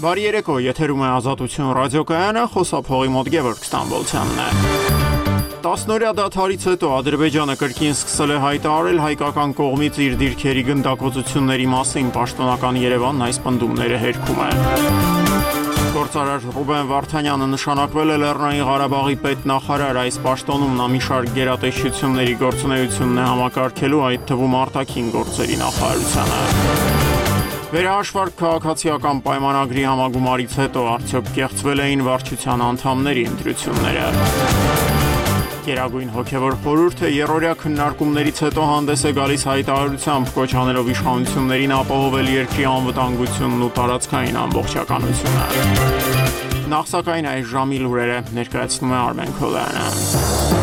Բարի երեկո, եթերում է Ազատություն ռադիոկայանը, խոսափողի մոտ Գևորգ Ստամբոլցյանն է։ 10-օրյա դադարից հետո Ադրբեջանը կրկին սկսել է հայտարարել հայկական կողմից իր դիրքերի գնդակոծությունների մասին, պաշտոնական Երևանն այս պնդումները հերքում է։ Գործարար Ռուբեն Վարդանյանը նշանակվել է Լեռնային Ղարաբաղի պետնախարար, այս պաշտոնում նա մի շարք գերատեսչությունների գործունեությունն է համակարգելու, այդ թվում արտաքին գործերի նախարարությանը։ Վերահաշվարկ քաղաքացիական պայմանագրի համագումարից հետո արդյոք կեղծվել էին վարչության անդամների ընտրությունները։ Գերագույն հոգևոր խորհուրդը երրորդյա քննարկումներից հետո հանդես է գալիս հայտարարությամբ, կոչ անելով իշխանություններին ապահովել երկրի անվտանգությունն ու տարածքային ամբողջականությունը։ Նախ սակայն այս ժամի լուրերը ներկայացնում է Արմեն Քոլյանը։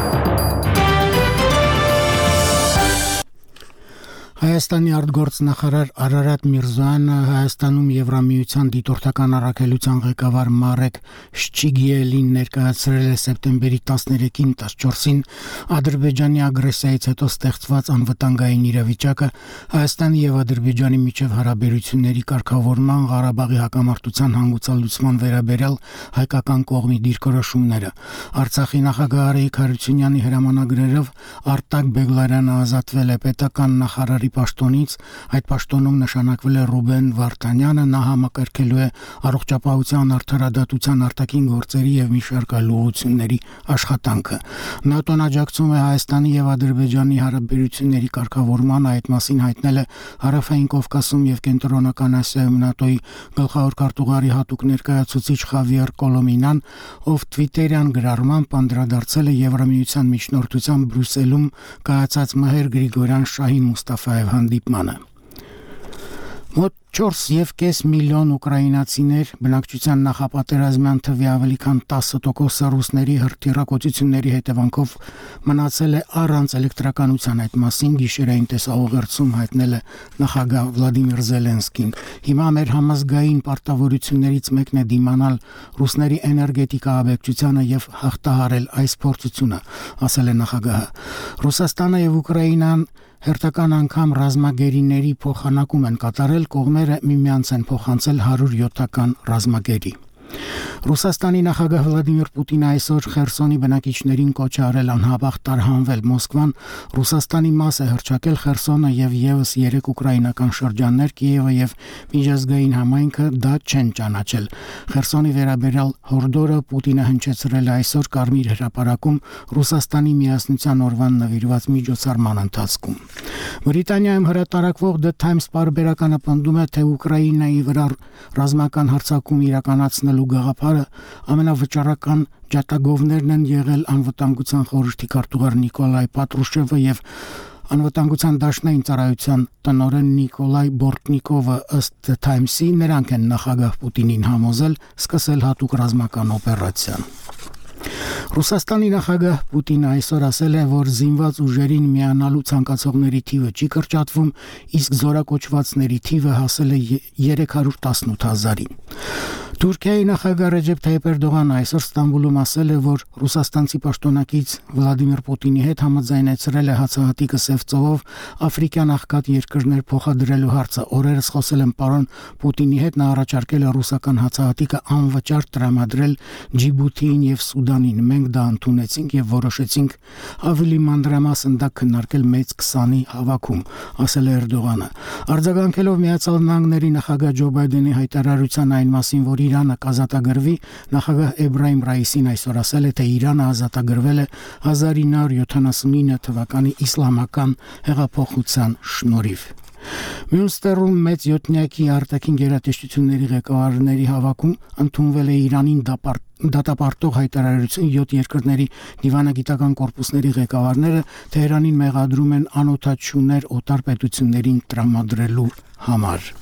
Հայաստանի արտգործնախարար Արարատ Միրզոյանը Հայաստանում Եվրամիության դիտորդական առաքելության ղեկավար Մարեկ Շչիգիելին ներկայացրել է սեպտեմբերի 13-ին 14-ին Ադրբեջանի ագրեսիայից հետո ստեղծված անվտանգային իրավիճակը, Հայաստանի եւ Ադրբեջանի միջև հարաբերությունների կարգավորման, Ղարաբաղի հակամարտության հանգուցալուծման վերաբերյալ հայկական կողմի դիրքորոշումները։ Արցախի նախագահ Արայիկ Հարությունյանի հրամանագրերով Արտակ Բեգլարյանը ազատվել է պետական նախարարի պաշտոնից, այդ պաշտոնում նշանակվել է Ռուբեն Վարդանյանը, նա համակարգելու է առողջապահության, արդարադատության, արտաքին գործերի եւ մի շարք այլ ուղղությունների աշխատանքը։ ՆԱՏՕ-ն աջակցում է Հայաստանի եւ Ադրբեջանի հարաբերությունների կարգավորմանը, այդ մասին հայտնել է Հարավային Կովկասում եւ Կենտրոնական Ասիայում ՆԱՏՕ-ի գլխավոր քարտուղարի հատուկ ներկայացուցիչ Խավիեր Կոլոմինան, ով Twitter-յան գրառմամբ անդրադարձել է Եվրամիության միջնորդությամբ Բրյուսելում կայացած Մհեր Գրիգորյան Շահի Մուստաֆայև հանդիպմանը։ Մոտ 4.5 միլիոն ուկրաինացիներ բնակչության նախապատերազմյան թվի ավելի քան 10% ռուսների հրթիռակոծությունների հետևանքով մնացել է առանց էլեկտրականության, այդ մասին գիշերային տեսահաղորդում հայտնել է նախագահ Վլադիմիր Զելենսկին։ Հիմա մեր համազգային պարտավորություններից մեկն է դիմանալ ռուսների էներգետիկա աբեկչությանը եւ հաղթահարել այս փորձությունը, ասել է նախագահը։ Ռուսաստանը եւ Ուկրաինան հերթական անգամ ռազմագերիների փոխանակում են կատարել, կողմերը միմյանց են փոխանցել 107-ական ռազմագերի։ Ռուսաստանի նախագահ Վլադիմիր Պուտինը այսօր Խերսոնի բնակիչներին կոչ է արել անհապաղ տարհանվել։ Մոսկվան Ռուսաստանի մաս է հռչակել Խերսոնը եւ եւս 3 ուկրաինական շրջաններ, Կիևը եւ միջազգային համայնքը դա չեն ճանաչել։ Խերսոնի վերաբերյալ հորդորը Պուտինը հնչեցրել է այսօր Կարմիր հրապարակում Ռուսաստանի միասնության օրվան նվիրված միջոցառման ընթացքում։ Բրիտանիայում հրատարակվող The Times պարբերականը պնդում է, թե Ուկրաինայի վրա ռազմական հարձակում իրականացնելու գաղափարը ամենավճռական ջատագովներն են եղել անվտանգության խորհրդի քարտուղար Նիկոլայ Պատրուշևը եւ անվտանգության դաշնային ծառայության տնօրեն Նիկոլայ Բորտնիկովը, ըստ The Times-ի, նրանք են նախագահ Պուտինին համոզել սկսել հատուկ ռազմական օպերացիան։ Ռուսաստանի նախագահ Պուտինը այսօր ասել է, որ զինված ուժերին միանալու ցանկացողների թիվը չի կրճատվում, իսկ զորակոչվածների թիվը հասել է 318,000-ին։ Թուրքիայի նախագահ Ռեջեփ Թայիփ Էրդողանը այսօր Ստամբուլում ասել է, որ ռուսաստանցի պաշտոնակից Վլադիմիր Պուտինի հետ համաձայնեցրել է հացահատիկը Սև ծովով աֆրիկյան աղքատ երկրներ փոխադրելու հարցը։ Օրերս խոսել եմ պարոն Պուտինի հետ, նա առաջարկել է ռուսական հացահատիկը անվճար տրամադրել Ջիբութիին եւ Սուդանին։ Մենք դա ընդունեցինք եւ որոշեցինք ավելի մանրամասն դա քննարկել մեծ 20-ի հավաքում, ասել է Էրդողանը։ Արձագանքելով Միացյալ Նահանգների նախագահ Ջո Բայդենի հայտարարության այն մասին, որ Իրանը կազատագրվի, նախագահ Էբրահիմ Ռայիսին այսօր ասել է, թե Իրանը ազատագրվել է 1979 թվականի իսլամական հեղափոխության շնորհիվ։ Մյունստերում մեծ յոթնյակի արտաքին գերատեսչությունների ղեկավարների հավաքում ընդունվել է Իրանին դատապարտող հայտարարություն 7 երկրների դիվանագիտական կորպուսների ղեկավարները Թեհրանին մեղադրում են անօթաչուներ օտար պետություններին տրամադրելու համար։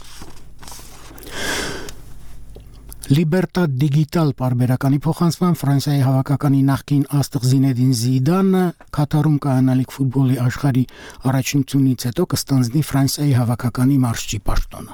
Libertad Digital պարբերականի փոխանցման Ֆրանսիայի հավաքականի նախկին աստղ Զինեդին Զիդանը Կատարում կայանալիք ֆուտբոլի աշխարհի առաջնությունից հետո կստանձնի Ֆրանսիայի հավաքականի մարշչի պաշտոնը։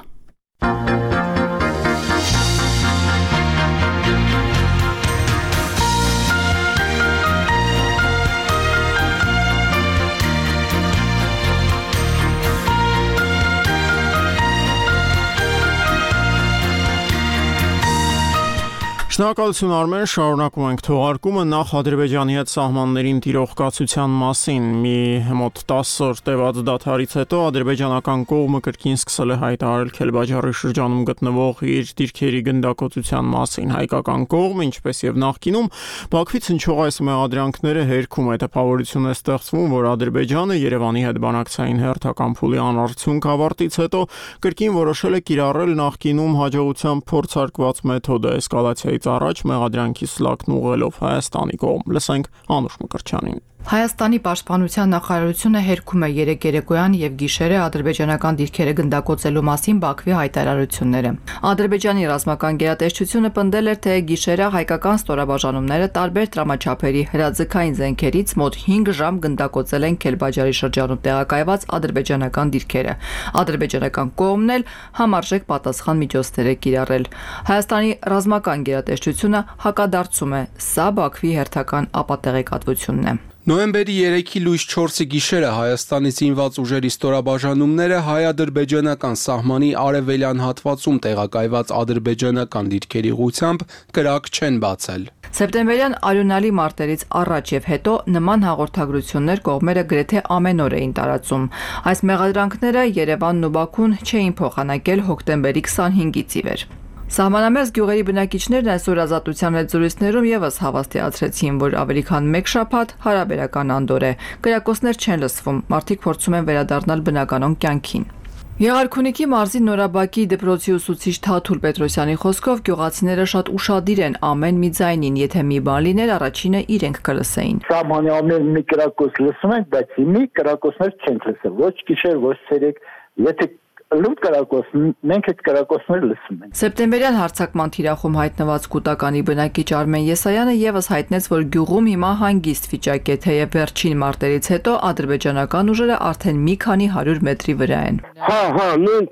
Շնորհակալություն Արմեն, շարունակում ենք թողարկումը նախ Ադրբեջանի հետ սահմաններին տիրող կացության մասին։ Մի մոտ 10 օր տևած դադարից հետո ադրբեջանական կողմը կրկին սկսել է հայտարարել Քելբաջարի շրջանում գտնվող իր դիրքերի գնդակոծության մասին։ Հայկական կողմը, ինչպես եւ նախկինում, Բաքվից հնչող այս մեղադրանքները հերքում է։ Տպավորություն է ստեղծվում, որ Ադրբեջանը Երևանի հետ բանակցային հերթական փուլի անարդյունք ավարտից հետո կրկին որոշել է կիրառել նախկինում հաջողությամբ փորձարկված մեթոդը էսկալացիայի առաջ մեղադրանքի սլակն ուղղելով Հայաստանի կողմ։ Լսենք Անուշ Մկրտչյանին։ Հայաստանի պաշտպանության նախարարությունը հերքում է երեկ երեկոյան եւ գիշերը ադրբեջանական դիրքերը գնդակոծելու մասին Բաքվի հայտարարությունները։ Ադրբեջանի ռազմական գերատեսչությունը պնդել էր, թե գիշերը հայկական ստորաբաժանումները տարբեր տրամաչափերի հրաձգային զենքերից մոտ 5 ժամ գնդակոծել են Քելբաջարի շրջանում տեղակայված ադրբեջանական դիրքերը։ Ադրբեջանական կողմն էլ համարժեք պատասխան միջոցներ է կիրառել։ Հայաստանի ռազմական գերատեսչությունը հակադարձում է, սա Բաքվի հերթական ապատեղեկատվությունն է։ Նոյեմբերի 3-ի լույս 4-ի գիշերը Հայաստանի զինված ուժերի ստորաբաժանումները հայ-ադրբեջանական սահմանի արևելյան հատվածում տեղակայված ադրբեջանական դիրքերի ուղղությամբ կրակ չեն բացել։ Սեպտեմբերյան արյունալի մարտերից առաջ եւ հետո նման հաղորդագրություններ կողմերը գրեթե ամեն օր էին տարածում։ Այս մեղադրանքները Երևանն ու Բաքուն չէին փոխանակել հոկտեմբերի 25-ից ի վեր։ Սահմանամերձ գյուղերի բնակիչներն այսօր Ազատության հետ զրույցներում եւս հավաստիացրեցին, որ ավելի քան 1 շաբաթ հարաբերական անդոր է։ Կրակոցներ չեն լսվում, մարդիկ փորձում են վերադառնալ բնականոն կյանքին։ Եղարքունիքի մարզի Նորաբակի դպրոցի ուսուցիչ Թաթուլ Պետրոսյանի խոսքով գյուղացիները շատ ուշադիր են ամեն մի ձայնին, եթե մի բան լիներ, առաջինը իրենք կլսեին։ Սահմանի ամեն մի կրակոց լսում ենք, բայց հիմի կրակոցներ չենք լսել, ոչ գիշեր, ոչ ցերեկ, եթե լույս կրակոց, մենք այդ կրակոցները լսում ենք։ Սեպտեմբերյան հարձակման թիրախում հայտնված Կուտականի բնակիչ Արմեն Եսայանը եւս հայտնեց, որ գյուղում հիմա հանգիստ վիճակ է, թեև վերջին մարտերից հետո ադրբեջանական ուժերը արդեն մի քանի 100 մետրի վրա են։ Նույն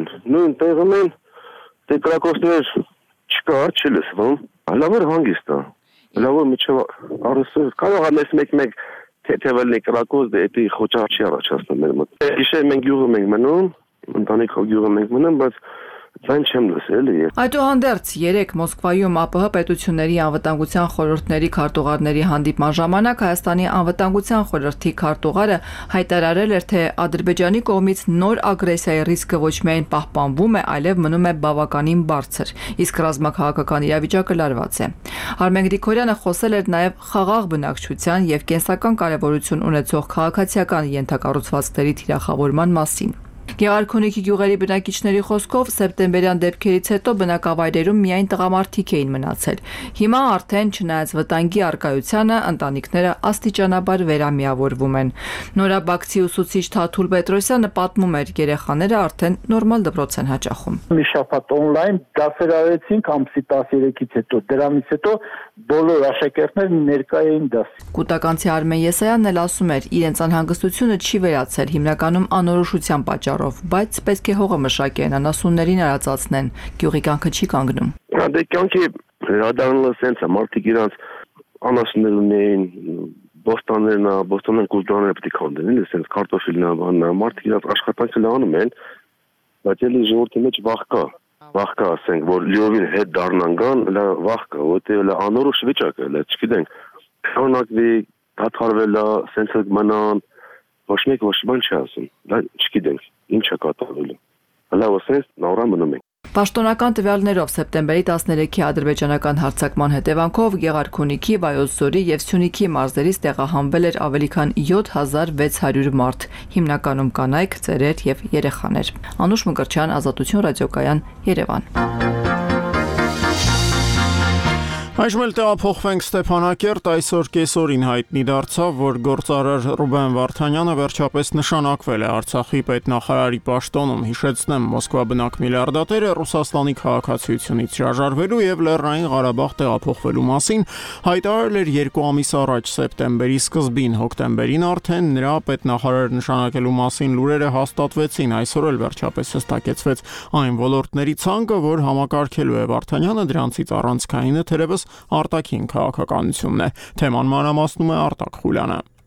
տեղում են, դե կրակոցներ չկա, չի լսվում, լավ հանգիստ է, լավ միջև առուսը, կարող է մեկ թեթևելնի կրակոց, դե էդի խոճար չի առաջացնում մեր մոտ։ Գիշեր մենք գյուղում ենք մնում, ընտանիքով գյուղում ենք մնում, բայց ձայն չեմ լսել։ Այդուհանդերձ երեկ Մոսկվայում ԱՊՀ պետությունների անվտանգության խորհուրդների քարտուղարների հանդիպման ժամանակ Հայաստանի անվտանգության խորհրդի քարտուղարը հայտարարել էր, թե Ադրբեջանի կողմից նոր ագրեսիայի ռիսկը ոչ միայն պահպանվում է, այլև մնում է բավականին բարձր, իսկ ռազմաքաղաքական իրավիճակը լարված է։ Արմեն Գրիգորյանը խոսել էր նաև խաղաղ բնակչության եւ կենսական կարեւորություն ունեցող քաղաքացիական ենթակառուցվածքների թիրախավորման մասին։ Եղարքունիքի գյուղերի բնակիչների խոսքով սեպտեմբերյան դեպքերից հետո բնակավայրերում միայն տղամարդիկ էին մնացել։ Հիմա արդեն չնայած վտանգի առկայությանը ընտանիքները աստիճանաբար վերամիավորվում են։ Նորաբակցի ուսուցիչ Թաթուլ Պետրոսյանը պատմում էր, երեխաները արդեն նորմալ դպրոց են հաճախում։ Մի շաբաթ օնլայն դասեր արեցինք ամսի 13-ից հետո, դրանից հետո բոլոր աշակերտները ներկա էին դասի։ Կուտականցի Արմեն Եսայանն էլ ասում էր, իրենց անհանգստությունը չի վերացել հիմնականում անորոշության պատճառով, բայց պետք է հողը մշակեն, անասուններին արածացնեն, գյուղի կյանքը չի կանգնում։ Դե կյանքի հրադառնալը սենց է, մարդիկ իրանց անասուններ ունեին, բոստաններն կուլտուրաները պետք է քանդեն, սենց կարտոֆիլն է, մարդիկ իրանց աշխատանքը անում են, բայց էլի ժողովրդի մեջ վախ կա, ասենք, որ լիովին հետ դառնան գան, վախ կա, որտեղ անորոշ վիճակ է, չգիտենք, քանակվի դադարվել է, սենց մնան, ոչ մեկ ոչ բան չի ասում, չգիտենք, ինչ է կատարվելու, ասենց նորան մնում ենք։ Պաշտոնական տվյալներով սեպտեմբերի 13-ի ադրբեջանական հարձակման հետևանքով Եղարքունիքի, Վայոց ձորի եւ Սյունիքի մարզերից տեղահանվել էր ավելի քան 7600 մարդ, հիմնականում կանայք, ծերեր եւ երեխաներ։ Անուշ Մկրտչյան, Ազատություն ռադիոկայան, Երևան։ Այժմ էլ տեղափոխվենք Ստեփանակերտ, այսօր կեսօրին հայտնի դարձավ, որ գործարար Ռուբեն Վարդանյանը վերջապես նշանակվել է Արցախի պետնախարարի պաշտոնում։ Հիշեցնեմ, Մոսկվա բնակ միլիարդատերը Ռուսաստանի քաղաքացիությունից հրաժարվելու եւ Լեռնային Ղարաբաղ տեղափոխվելու մասին հայտարարել էր 2 ամիս առաջ, սեպտեմբերի սկզբին, հոկտեմբերին արդեն նրա պետնախարար նշանակելու մասին լուրերը հաստատվեցին, այսօր էլ վերջապես հստակեցվեց այն ոլորտների ցանկը, որ համակարգելու է Վարդանյանը, դրանցից առանցքայինը թերևս արտաքին քաղաքականությունն է։ Թեման մանրամասնում է Արտակ Խուլյանը։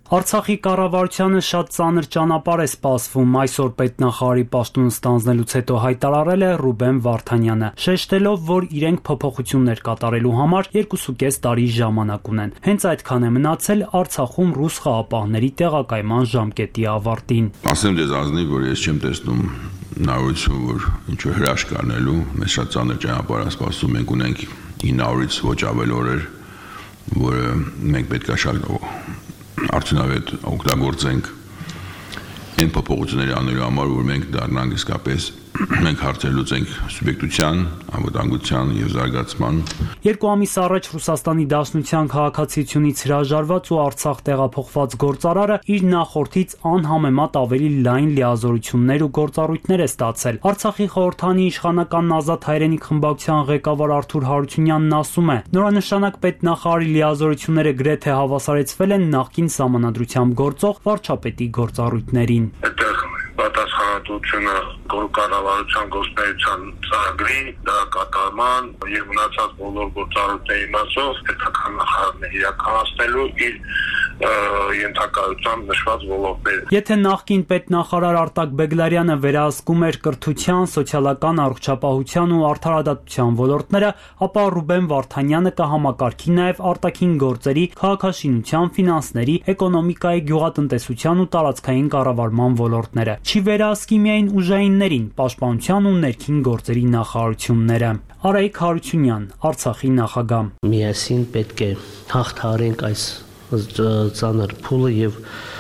Արցախի կառավարությանը շատ ծանր ճանապարհ է սպասվում, այսօր պետնախարարի պաշտոնը ստանձնելուց հետո հայտարարել է Ռուբեն Վարդանյանը, շեշտելով, որ իրենք փոփոխություններ կատարելու համար 2.5 տարի ժամանակ ունեն։ Հենց այդքան է մնացել Արցախում ռուս խաղապահների տեղակայման ժամկետի ավարտին։ Ասեմ ձեզ ազնիվ, որ ես չեմ տեսնում նորություն, որ ինչ-որ հրաշք անելու, մեզ շատ ծանր ճանապարհ է սպասում, մենք ունենք 900-ից ոչ ավել օրեր, որը մենք պետք է շատ արդյունավետ օգտագործենք այն փոփոխությունների անելու համար, որ մենք դառնանք իսկապես մենք հարցեր լուծենք սուբյեկտության, անվտանգության եւ զարգացման։ 2 ամիս առաջ Ռուսաստանի Դաշնության քաղաքացիությունից հրաժարված ու Արցախ տեղափոխված գործարարը իր նախորդից անհամեմատ ավելի լայն լիազորություններ ու գործառույթներ է ստացել։ Արցախի խորհրդանի իշխանական Ազատ հայրենիք խմբակցության ղեկավար Արթուր Հարությունյանն ասում է. նորանշանակ պետնախարարի լիազորությունները գրեթե հավասարեցվել են նախկին սահմանադրությամբ գործող վարչապետի գործառույթներին։ Պատասխանատվությունը կառավարության գործնեության ծրագրի դրա կատարման եւ մնացած բոլոր գործառույթների մասով պետական նախարարն է իրականացնելու իր ենթակայությամբ նշված ոլորտները։ Եթե նախկին պետնախարար Արտակ Բեգլարյանը վերահսկում էր կրթության, սոցիալական առողջապահության ու արդարադատության ոլորտները, ապա Ռուբեն Վարդանյանը կհամակարգի նաև արտաքին գործերի, քաղաքաշինության, ֆինանսների, էկոնոմիկայի, գյուղատնտեսության ու տարածքային կառավարման ոլորտները։ Չի վերահսկի միայն ուժայիններին, պաշտպանության ու ներքին գործերի նախարարությունները։ Արայիկ Հարությունյան, Արցախի նախագահ։ Միասին պետք է հաղթահարենք այս ծանր փուլը եւ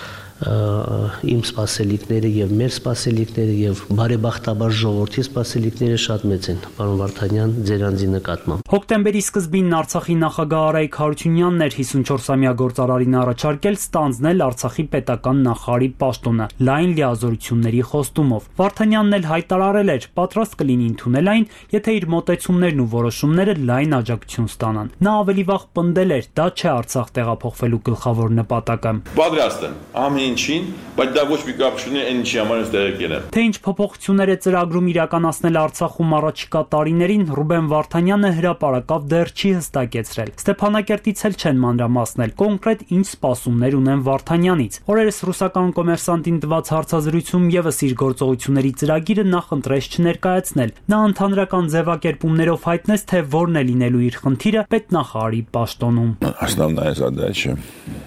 իմ սպասելիքները եւ մեր սպասելիքները եւ բարեբախտաբար ժողովրդի սպասելիքները շատ մեծ են, պարոն Վարդանյան, ձեր անձի նկատմամբ։ Հոկտեմբերի սկզբին Արցախի նախագահ Արայիկ Հարությունյանն էր 54-ամյա գործարարին առաջարկել ստանձնել Արցախի պետական նախարարի պաշտոնը լայն լիազորությունների խոստումով։ Վարդանյանն էլ հայտարարել էր, պատրաստ կլինի ընդունել այն, եթե իր մոտեցումներն ու որոշումները լայն աջակցություն ստանան։ Նա ավելի վաղ պնդել էր, դա չէ Արցախ տեղափոխվելու գլխավոր նպատակը։ Պատրաստ եմ ինչին, բայց դա ոչ մի կապ չունի այն ինչի համար ես տեղը կենեմ։ Թե ինչ փոփոխություններ է ծրագրում իրականացնել Արցախում առաջիկա տարիներին, Ռուբեն Վարդանյանը հրապարակավ դեռ չի հստակեցրել։ Ստեփանակերտից էլ չեն մանրամասնել կոնկրետ ինչ սպասումներ ունեն Վարդանյանից։ Օրերս ռուսական կոմերսանտին տված հարցազրույցում եւս իր գործողությունների ծրագիրը նախընտրեց չներկայացնել։ Նա ընդհանրական ձևակերպումներով հայտնեց, թե որն է լինելու իր խնդիրը պետնախարարի պաշտոնում։ Основная задача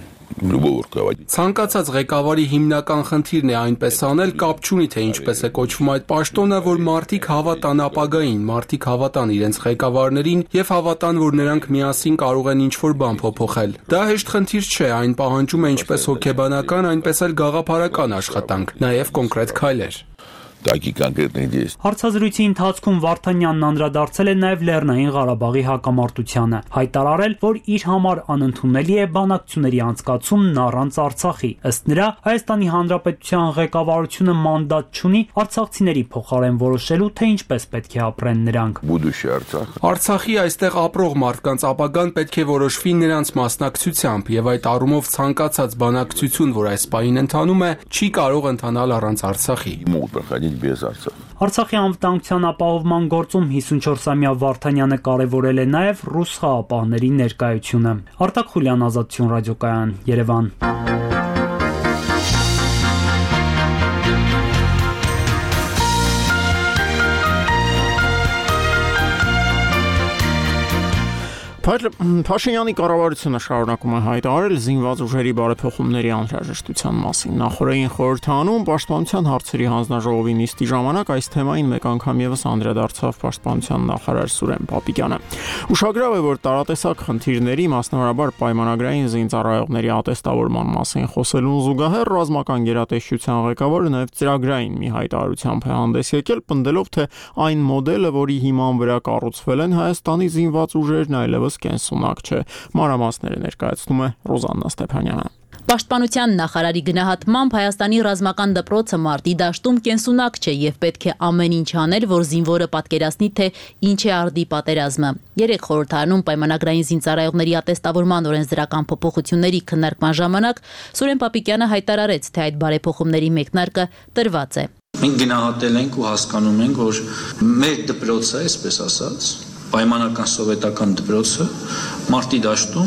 Ցանկացած ղեկավարի հիմնական խնդիրն է այնպես անել, կապ չունի թե ինչպես է կոչվում այդ պաշտոնը, որ մարդիկ հավատան ապագային, մարդիկ հավատան իրենց ղեկավարներին եւ հավատան, որ նրանք միասին կարող են ինչ-որ բան փոփոխել։ Դա հեշտ խնդիր չէ, այն պահանջում է ինչպես հոգեբանական, այնպես էլ գաղափարական աշխատանք, նաեւ կոնկրետ քայլեր։ Հարցազրույցի ընթացքում Վարդանյանն անդրադարձել է նաև Լեռնային Ղարաբաղի հակամարտությանը, հայտարարել, որ իր համար անընդունելի է բանակցությունների անցկացումն առանց Արցախի։ Ըստ նրա, Հայաստանի Հանրապետության ղեկավարությունը մանդատ չունի արցախցիների փոխարեն որոշելու, թե ինչպես պետք է ապրեն նրանք։ Արցախի այստեղ ապրող մարդկանց ապագան պետք է որոշվի նրանց մասնակցությամբ, եւ այդ առումով ցանկացած բանակցություն, որ այս պահին ընթանում է, չի կարող ընթանալ առանց Արցախի։ Արցախի անվտանգության ապահովման գործում 54-ամյա Վարդանյանը կարևորել է նաև ռուս խաղապահների ներկայությունը։ Արտակ Խուլյան, Ազատություն ռադիոկայան, Երևան։ Փաշինյանի կառավարությունը շարունակում է հայտարարել զինված ուժերի բարեփոխումների անհրաժեշտության մասին։ Նախորդին խորհրդանում պաշտպանության հարցերի հանձնաժողովի նիստի ժամանակ այս թեմային մեկ անգամ եւս անդրադարձավ պաշտպանության նախարար Սուրեն Պապիկյանը։ Ուշագրավ է, որ տարատեսակ խնդիրների, մասնավորաբար պայմանագրային զինծառայողների ատեստավորման մասին խոսելուն զուգահեռ ռազմական գերատեսչության ղեկավարը նաեւ ծրագրային մի հայտարարությամբ է հանդես եկել, պնդելով, թե այն մոդելը, որի հիման վրա կառուցվել են Հայաստանի զինված ուժերն, այլևս կենսունակ չէ։ Մանրամասները ներկայացնում է Ռոզաննա Ստեփանյանը։ Պաշտպանության նախարարի գնահատմամբ Հայաստանի ռազմական դպրոցը մարտի դաշտում կենսունակ չէ եւ պետք է ամեն ինչ անել, որ զինվորը պատկերացնի, թե ինչ է արդի պատերազմը։ Երեք խորհրդարանում պայմանագրային զինծառայողների ատեստավորման օրենսդրական փոփոխությունների քննարկման ժամանակ Սուրեն Պապիկյանը հայտարարեց, թե այդ բարեփոխումների մեկնարկը տրված է։ Մենք գնահատել ենք ու հասկանում ենք, որ մեր դպրոցը, այսպես ասած, պայմանական սովետական դպրոցը մարտի դաշտում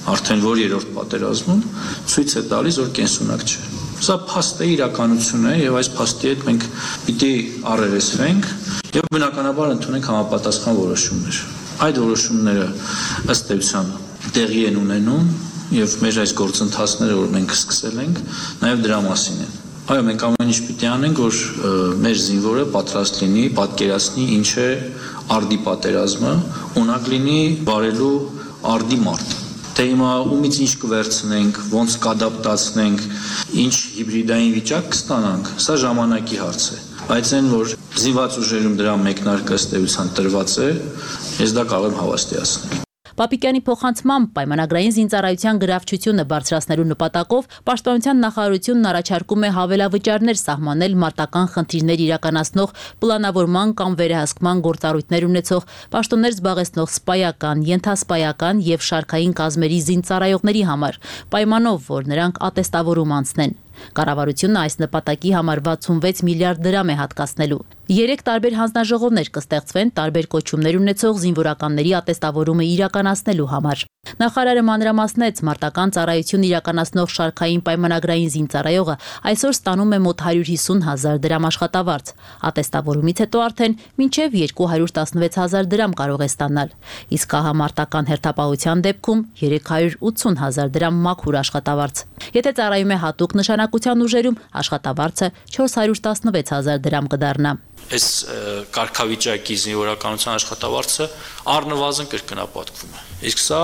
արդեն որ երրորդ պատերազմում ցույց է տալիս, որ կենսունակ չէ։ Սա փաստ է, իրականություն է, եւ այս փաստի հետ մենք պիտի առերեսվենք եւ բնականաբար ընդունենք համապատասխան որոշումներ։ Այդ որոշումները ըստ էության տեղի են ունենում եւ մեր այս գործընթացները, որ մենք սկսել ենք, նաեւ դրա մասին են։ Այո, մենք ամեն ինչ պիտի անենք, որ մեր զինվորը պատրաստ լինի, պատկերացնի ինչ է արդի պատերազմը, ունակ լինի վարելու արդի մարդ։ Թե հիմա ումից ինչ կվերցնենք, ոնց կադապտացնենք, ինչ հիբրիդային վիճակ կստանանք, սա ժամանակի հարց է։ Բայց այն, որ զինված ուժերում դրա մեկնարկը ըստ էության տրված է, ես դա կարող եմ հավաստիացնել։ Պապիկյանի փոխանցմամբ պայմանագրային զինծառայության գրավչությունը բարձրացնելու նպատակով Պաշտպանության նախարարությունն առաջարկում է հավելավճարներ սահմանել մարտական խնդիրներ իրականացնող պլանավորման կամ վերահսկման գործառույթներ ունեցող պաշտոններ զբաղեցնող սպայական, ենթասպայական եւ շարքային կազմերի զինծառայողների համար, պայմանով, որ նրանք ատեստավորում անցնեն։ Կառավարությունը այս նպատակի համար 66 միլիարդ դրամ է հատկացնելու։ 3 տարբեր հանձնաժողովներ կստեղծվեն տարբեր կոչումներ ունեցող զինվորականների ատեստավորումը իրականացնելու համար։ Նախարարը մանրամասնեց, մարտական ծառայություն իրականացնող շարքային պայմանագրային զինծառայողը այսօր ստանում է մոտ 150,000 դրամ աշխատավարձ։ Ատեստավորումից հետո արդեն մինչև 216,000 դրամ կարող է ստանալ։ Իսկ հահամարտական հերթապահության դեպքում 380,000 դրամ մաքուր աշխատավարձ։ Եթե ծառայում է հատուկ նշանակության ուժերում, աշխատավարձը 416,000 դրամ կդառնա։ Այս կարգավիճակի զինվորականության աշխատավարձը առնվազն կրկնապատկվում է։ Իսկ սա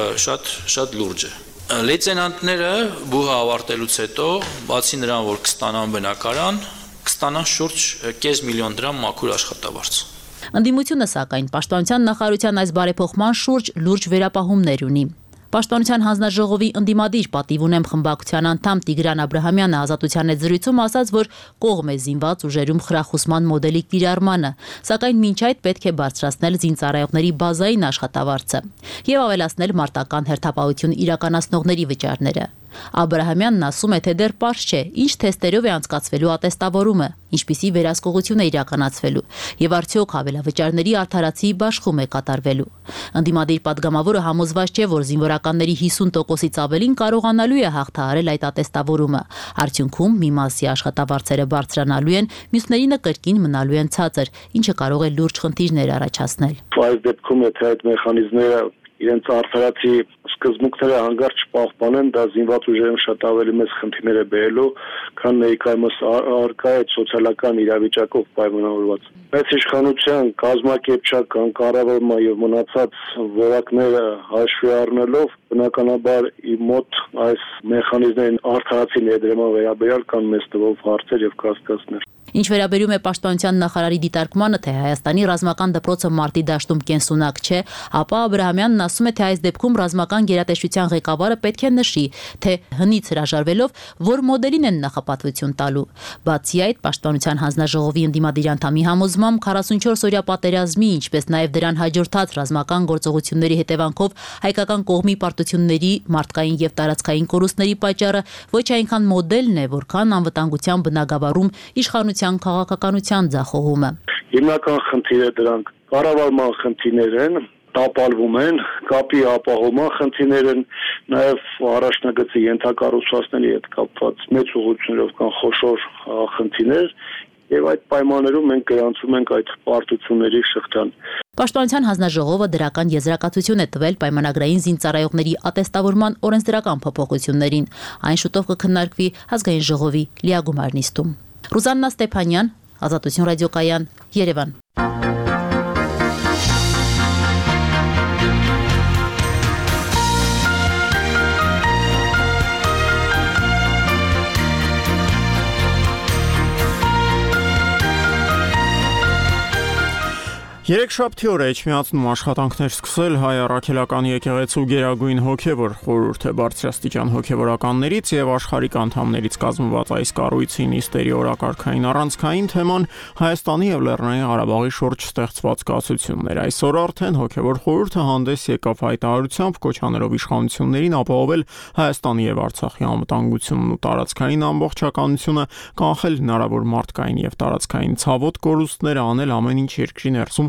շատ լուրջ է։ Լեյտենանտները բուհը ավարտելուց հետո, բացի նրան, որ կստանան բնակարան, կստանան շուրջ 500,000 դրամ մաքուր աշխատավարձ։ Ընդդիմությունը սակայն Պաշտպանության նախարարության այս բարեփոխման շուրջ լուրջ վերապահումներ ունի։ Պաշտպանության հանձնաժողովի ընդդիմադիր պատիվ ունեմ խմբակցության անդամ Տիգրան Աբրահամյանը Ազատության հետ զրույցում ասաց, որ կողմ է զինված ուժերում խրախուսման մոդելի կիրառմանը, սակայն մինչ այդ պետք է բարձրացնել զինծառայողների բազային աշխատավարձը եւ ավելացնել մարտական հերթապահություն իրականացնողների վճարները։ Աբրահամյանն ասում է, թե դեռ պարզ չէ, ինչ թեստերով է անցկացվելու ատեստավորումը, ինչպիսի վերահսկողություն է իրականացվելու եւ արդյոք հավելավճարների արդարացի բաշխում է կատարվելու։ Ընդդիմադիր падգամավորը համոզված չէ, որ զինվորականների 50%-ից ավելին կարողանալու է հաղթահարել այդ ատեստավորումը։ Արդյունքում մի մասի աշխատավարձերը բարձրանալու են, մյուսներինը կրկին մնալու են ցածր, ինչը կարող է լուրջ խնդիրներ առաջացնել։ Այս դեպքում եթե այդ մեխանիզմները իրենց արդարացի սկզբունքները հանգարց չպահպանեն, դա զինված ուժերում շատ ավելի մեծ խնդիրներ է բերելու, քան ներկայումս առկա է սոցիալական իրավիճակով պայմանավորված։ Բայց իշխանության կազմակերպչական կառավարման եւ մնացած որակները հաշվի առնելով, բնականաբար իմ մոտ այս մեխանիզմային արդարացի ներդրման վերաբերյալ կան մեծ թվով հարցեր եւ կասկածներ։ Ինչ վերաբերում է Պաշտպանության նախարարի դիտարկմանը, թե Հայաստանի ռազմական դպրոցը մարտի դաշտում կենսունակ չէ, ապա Աբրահամյանն ասում է, թե այս դեպքում ռազմական գերատեսչության ղեկավարը պետք է նշի, թե հնից հրաժարվելով որ մոդելին են նախապատվություն տալու։ Բացի այդ, Պաշտպանության հանձնաժողովի ընդդիմադիր անդամի համոզմամբ 44-օրյա պատերազմի, ինչպես նաև դրան հաջորդած ռազմական գործողությունների հետևանքով հայկական կողմի պարտությունների, մարդկային եւ տարածքային կորուստների պատճառը ոչ այնքան մոդելն է, որքան անվտանգության բնագավառում իշխանության քաղաքականության ձախողումը։ Հիմնական խնդիրը դրանք կառավարման խնդիրներ են, տապալվում են, կապի ապահովման խնդիրներ են, նաև առաջնագծի ենթակառուցվածքների հետ կապված մեծ ուղղություններով կան խոշոր խնդիրներ, եւ այդ պայմաններում մենք գրանցում ենք այդ պարտությունների շղթան։ Պաշտպանության հանձնաժողովը դրական եզրակացություն է տվել պայմանագրային զինծառայողների ատեստավորման օրենսդրական փոփոխություններին։ Այն շուտով կքննարկվի ազգային ժողովի լիագումար նիստում։ Ռուզաննա Ստեփանյան, Ազատություն ռադիոկայան, Երևան։ Երեքշաբթի օրը Էջմիածնում աշխատանքներ սկսել Հայ առաքելական եկեղեցու գերագույն հոգևոր խորհուրդը բարձրաստիճան հոգևորականներից եւ աշխարհիկ անդամներից կազմված այս կառույցի նիստերի օրակարգային առանցքային թեման Հայաստանի եւ Լեռնային Ղարաբաղի շուրջ ստեղծված կացություններ։ Այսօր արդեն հոգևոր խորհուրդը հանդես եկավ հայտարարությամբ կոչանելով իշխանություններին ապահովել Հայաստանի եւ Արցախի անվտանգությունն ու տարածքային ամբողջականությունը, կանխել հնարավոր մարդկային եւ տարածքային ցավոտ կորուստներ, անել ամեն ինչ երկրի ներսում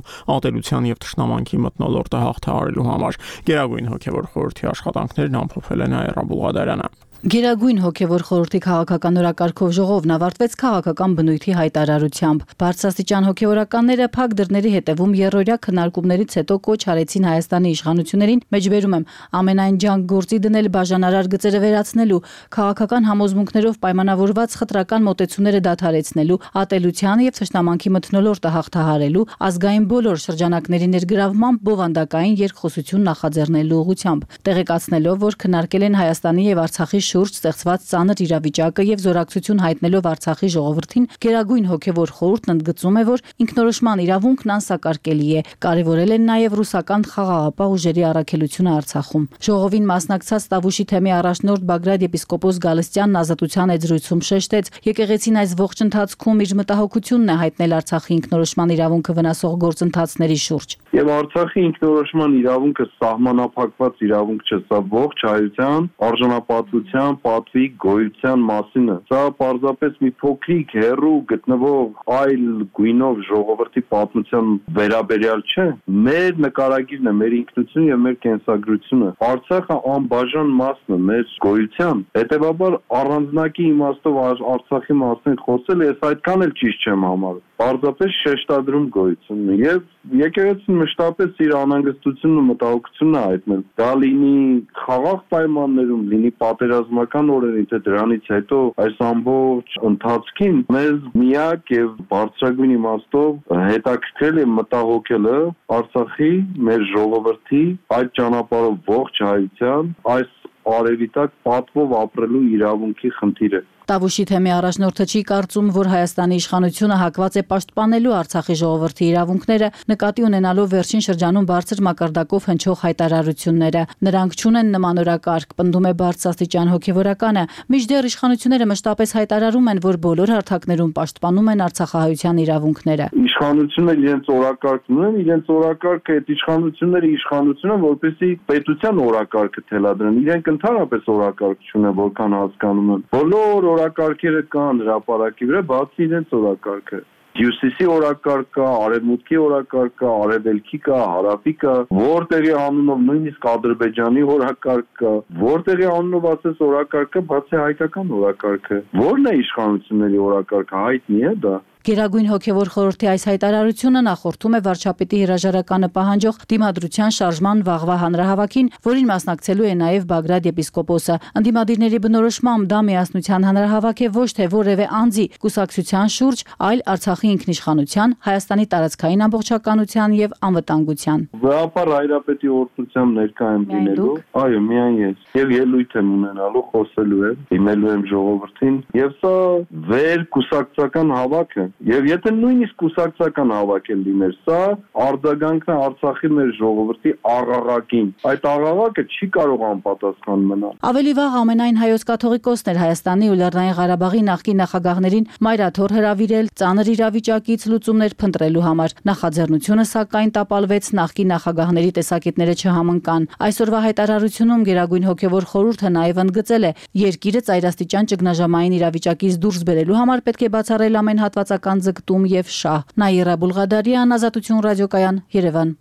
ատելության եւ թշնամանքի մթնոլորտը հաղթահարելու համար։ Գերագույն հոգեվոր խորհրդի աշխատանքներն ամփոփել է Նաիրա Բուլղադարյանը։ Գերագույն հոգևոր խորհրդի քաղաքական օրակարգով ժողովն ավարտվեց քաղաքական բնույթի հայտարարությամբ։ Բարձրաստիճան հոգևորականները փակ դռների հետևում երրորդյա քննարկումներից հետո կոչ արեցին Հայաստանի իշխանություններին, մեջբերում եմ, ամենայն ջանք գործի դնել բաժանարար գծերը վերացնելու, քաղաքական համոզմունքներով պայմանավորված խտրական մոտեցումները դադարեցնելու, ատելության եւ թշնամանքի մթնոլորտը հաղթահարելու, ազգային բոլոր շրջանակների ներգրավմամբ բովանդակային երկխոսություն նախաձեռնելու ուղղությամբ, տեղեկացնելով, որ քննարկել են Հայաստանի եւ Արցախի շուրջ ստեղծված ծանր իրավիճակը եւ զորակցություն հայտնելով Արցախի ժողովրդին, Գերագույն հոգեվոր խորհուրդն ընդգծում է, որ ինքնորոշման իրավունքն անսակարկելի է։ Կարևորել են նաեւ ռուսական խաղաղապահ ուժերի առաքելությունը Արցախում։ Ժողովին մասնակցած Տավուշի թեմի առաջնորդ Բագրատ եպիսկոպոս Գալստյանն Ազատության այցրույցում շեշտեց, եկեղեցին այս ողջ ընթացքում իր մտահոգությունն է հայտնել Արցախի ինքնորոշման իրավունքը վնասող գործընթացների շուրջ։ Եվ Արցախի ինքնորոշման իրավունքը սահմանափակված իրավունք չէ, սա ողջ հայության արժանապատվության, պատվի, գոյության մասին է։ Սա պարզապես մի փոքրիկ հեռու գտնվող այլ գույնով ժողովրդի պատմության վերաբերյալ չէ։ Մեր նկարագիրն է, մեր ինքնությունը եւ մեր կենսագրությունը։ Արցախը անբաժան մասն է մեր գոյության։ Հետևաբար առանձնակի իմաստով Արցախի մասին խոսել ես այդքան էլ ճիշտ չեմ համարում։ Պարզապես շեշտադրում գոյությունն է եւ եկեղեցին մշտապես իր անհանգստությունն ու մտահոգությունն է հայտնել։ Դա լինի խաղաղ պայմաններում, լինի պատերազմական օրերին, թե դրանից հետո այս ամբողջ ընթացքին մեզ միակ եւ բարձրագույն իմաստով հետաքրքրել է մտահոգելը Արցախի մեր ժողովրդի այդ ճանապարհով ողջ հայության այս արևիտակ պատվով ապրելու իրավունքի խնդիրը։ Տավուշի թեմի առաջնորդը չի կարծում, որ Հայաստանի իշխանությունը հակված է պաշտպանելու Արցախի ժողովրդի իրավունքները, նկատի ունենալով վերջին շրջանում բարձր մակարդակով հնչող հայտարարությունները։ Նրանք չունեն նման օրակարգ, պնդում է բարձրաստիճան հոգևորականը, մինչդեռ իշխանությունները մշտապես հայտարարում են, որ բոլոր հարթակներում պաշտպանում են արցախահայության իրավունքները։ Իշխանությունները իրենց օրակարգն ունեն, իրենց օրակարգը այդ իշխանությունները իշխանություն են, որպեսզի պետության օրակարգը թելադրեն։ Իրենք ընդհանրապես օրակարգ չունեն, որքան հասկանում եմ։ Բոլոր օրակարգերը կան հրապարակի վրա, բացի իրենց օրակարգը։ Հյուսիսի օրակարգ կա, արևմուտքի օրակարգ կա, արևելքի կա, հարավի կա, որտեղի անունով նույնիսկ Ադրբեջանի օրակարգ կա, որտեղի անունով ասես օրակարգը, բացի հայկական օրակարգը։ Ո՞րն է իշխանությունների օրակարգը, հայտնի է դա։ Գերագույն հոգևոր խորհրդի այս հայտարարությունը նախորդում է վարչապետի հրաժարականը պահանջող դիմադրության շարժման վաղվա հանրահավաքին, որին մասնակցելու է նաև Բագրատ եպիսկոպոսը։ Ընդդիմադիրների բնորոշմամբ դա միասնության հանրահավաք է ոչ թե որևէ անձի կուսակցության շուրջ, այլ Արցախի ինքնիշխանության, Հայաստանի տարածքային ամբողջականության եւ անվտանգության։ Վրապար հայրապետի օրհնությամբ ներկա եմ լինելու, այո, միայն ես, եւ ելույթ եմ ունենալու, խոսելու եմ, դիմելու եմ ժողովրդին, եւ սա վեր կուսակցական հավաք է։ Եվ եթե նույնիսկ կուսակցական հավաք էլ լիներ, սա արձագանքն է Արցախի մեր ժողովրդի աղաղակին։ Այդ աղաղակը չի կարող անպատասխան մնալ։ Ավելի վաղ ամենայն հայոց կաթողիկոսն էր Հայաստանի ու Լեռնային Ղարաբաղի նախկին նախագահներին մայրաթոռ հրավիրել ծանր իրավիճակից լուծումներ փնտրելու համար։ Նախաձեռնությունը սակայն տապալվեց, նախկին նախագահների տեսակետները չհամընկան։ Այսօրվա հայտարարությունում Գերագույն հոգևոր խորհուրդը նաև ընդգծել է, երկիրը ծայրաստիճան ճգնաժամային իրավիճակից դուրս բերելու համար պետք է բացառել ամեն հատվածական ձգտում եւ շահ։ Նաիրա Բուլղադարյան, Ազատություն ռադիոկայան, Երևան։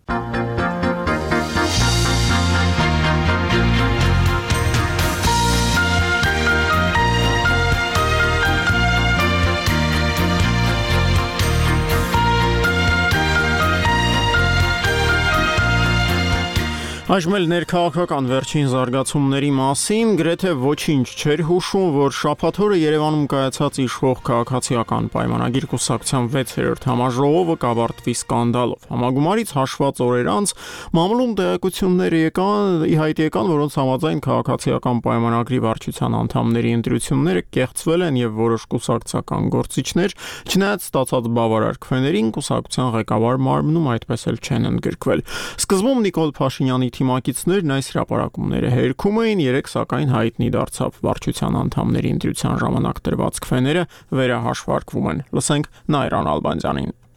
Այժմ էլ ներքաղաքական վերջին զարգացումների մասին գրեթե ոչինչ չէր հուշում, որ շաբաթօրը Երևանում կայացած իշխող քաղաքացիական պայմանագիր կուսակցության 6-րդ համաժողովը կավարտվի սկանդալով։ Համագումարից հաշված օրեր անց մամուլում տեղեկություններ եկան, որոնց համաձայն քաղաքացիական պայմանագրի վարչության անդամների ընտրությունները կեղծվել են եւ որոշ կուսակցական գործիչներ, չնայած ստացած բավարար քվեներին, կուսակցության ղեկավար մարմնում այդպես էլ չեն ընդգրկվել։ Սկզբում Նիկոլ Փաշինյանի թիմակիցներն այս հրապարակումները հերքում էին, երեք սակայն հայտնի դարձավ վարչության անդամների ընտրության ժամանակ տրված քվեները վերահաշվարկվում են։ Լսենք Նաիրան Ալբանդյանին։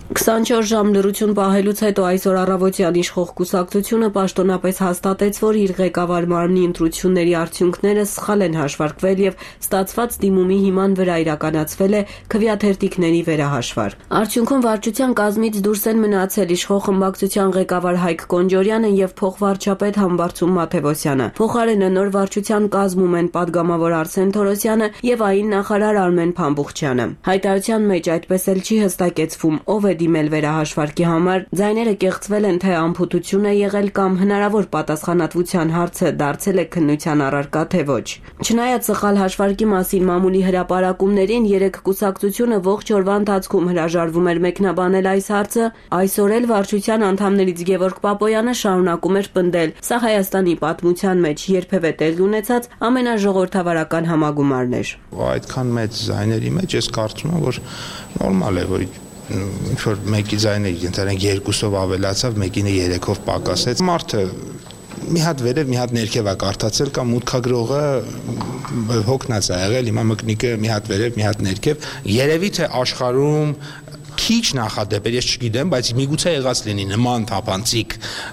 24 ժամ լռություն պահելուց հետո այսօր առավոտյան իշխող կուսակցությունը պաշտոնապես հաստատեց, որ իր ղեկավար մարմնի ընտրությունների արդյունքները սխալ են հաշվարկվել եւ ստացված դիմումի հիման վրա իրականացվել է քվեաթերթիկների վերահաշվար։ Արդյունքում վարչության կազմից դուրս են մնացել իշխող խմբակցության ղեկավար Հայկ Կոնջորյանը եւ փոխվարչապետ Համբարձում Մաթեոսյանը։ Փոխարենը նոր վարչության կազմում են падգամավոր Արսեն Թորոսյանը եւ ային նախարար Արմեն Փամբուխչյանը։ Հայտարարության մեջ այդպես էլ չի հստակեցվում ով է դիմել վերահաշվարկի համար, ձայները կեղծվել են, թե անփութություն է եղել կամ հնարավոր պատասխանատվության հարցը դարձել է քննության առարկա, թե ոչ։ Չնայած սխալ հաշվարկի մասին մամուլի հրապարակումներին, երեք կուսակցությունը ողջ օրվա ընթացքում հրաժարվում էր մեկնաբանել այս հարցը, այսօր էլ վարչության անդամներից Գևորգ Պապոյանը շարունակում էր պնդել, սա Հայաստանի պատմության մեջ երբևէ տեղի ունեցած ամենաժողովրդավարական համագումարն էր։ Այդքան մեծ ձայների մեջ ես կարծում եմ, որ նորմալ է, որ ինչ-որ մեկի ձայնը ընդհանրեն երկուսով ավելացավ, մեկինը 3-ով պակասեց։ Մարդը մի հատ վերև, մի հատ ներքև է կարդացել կամ մուտքագրողը հոգնած է եղել, հիմա մկնիկը մի հատ վերև, մի հատ ներքև։ Երևի թե աշխարհում քիչ նախադեպեր, ես չգիտեմ, բայց միգուցե եղած լինի նման թափանցիկ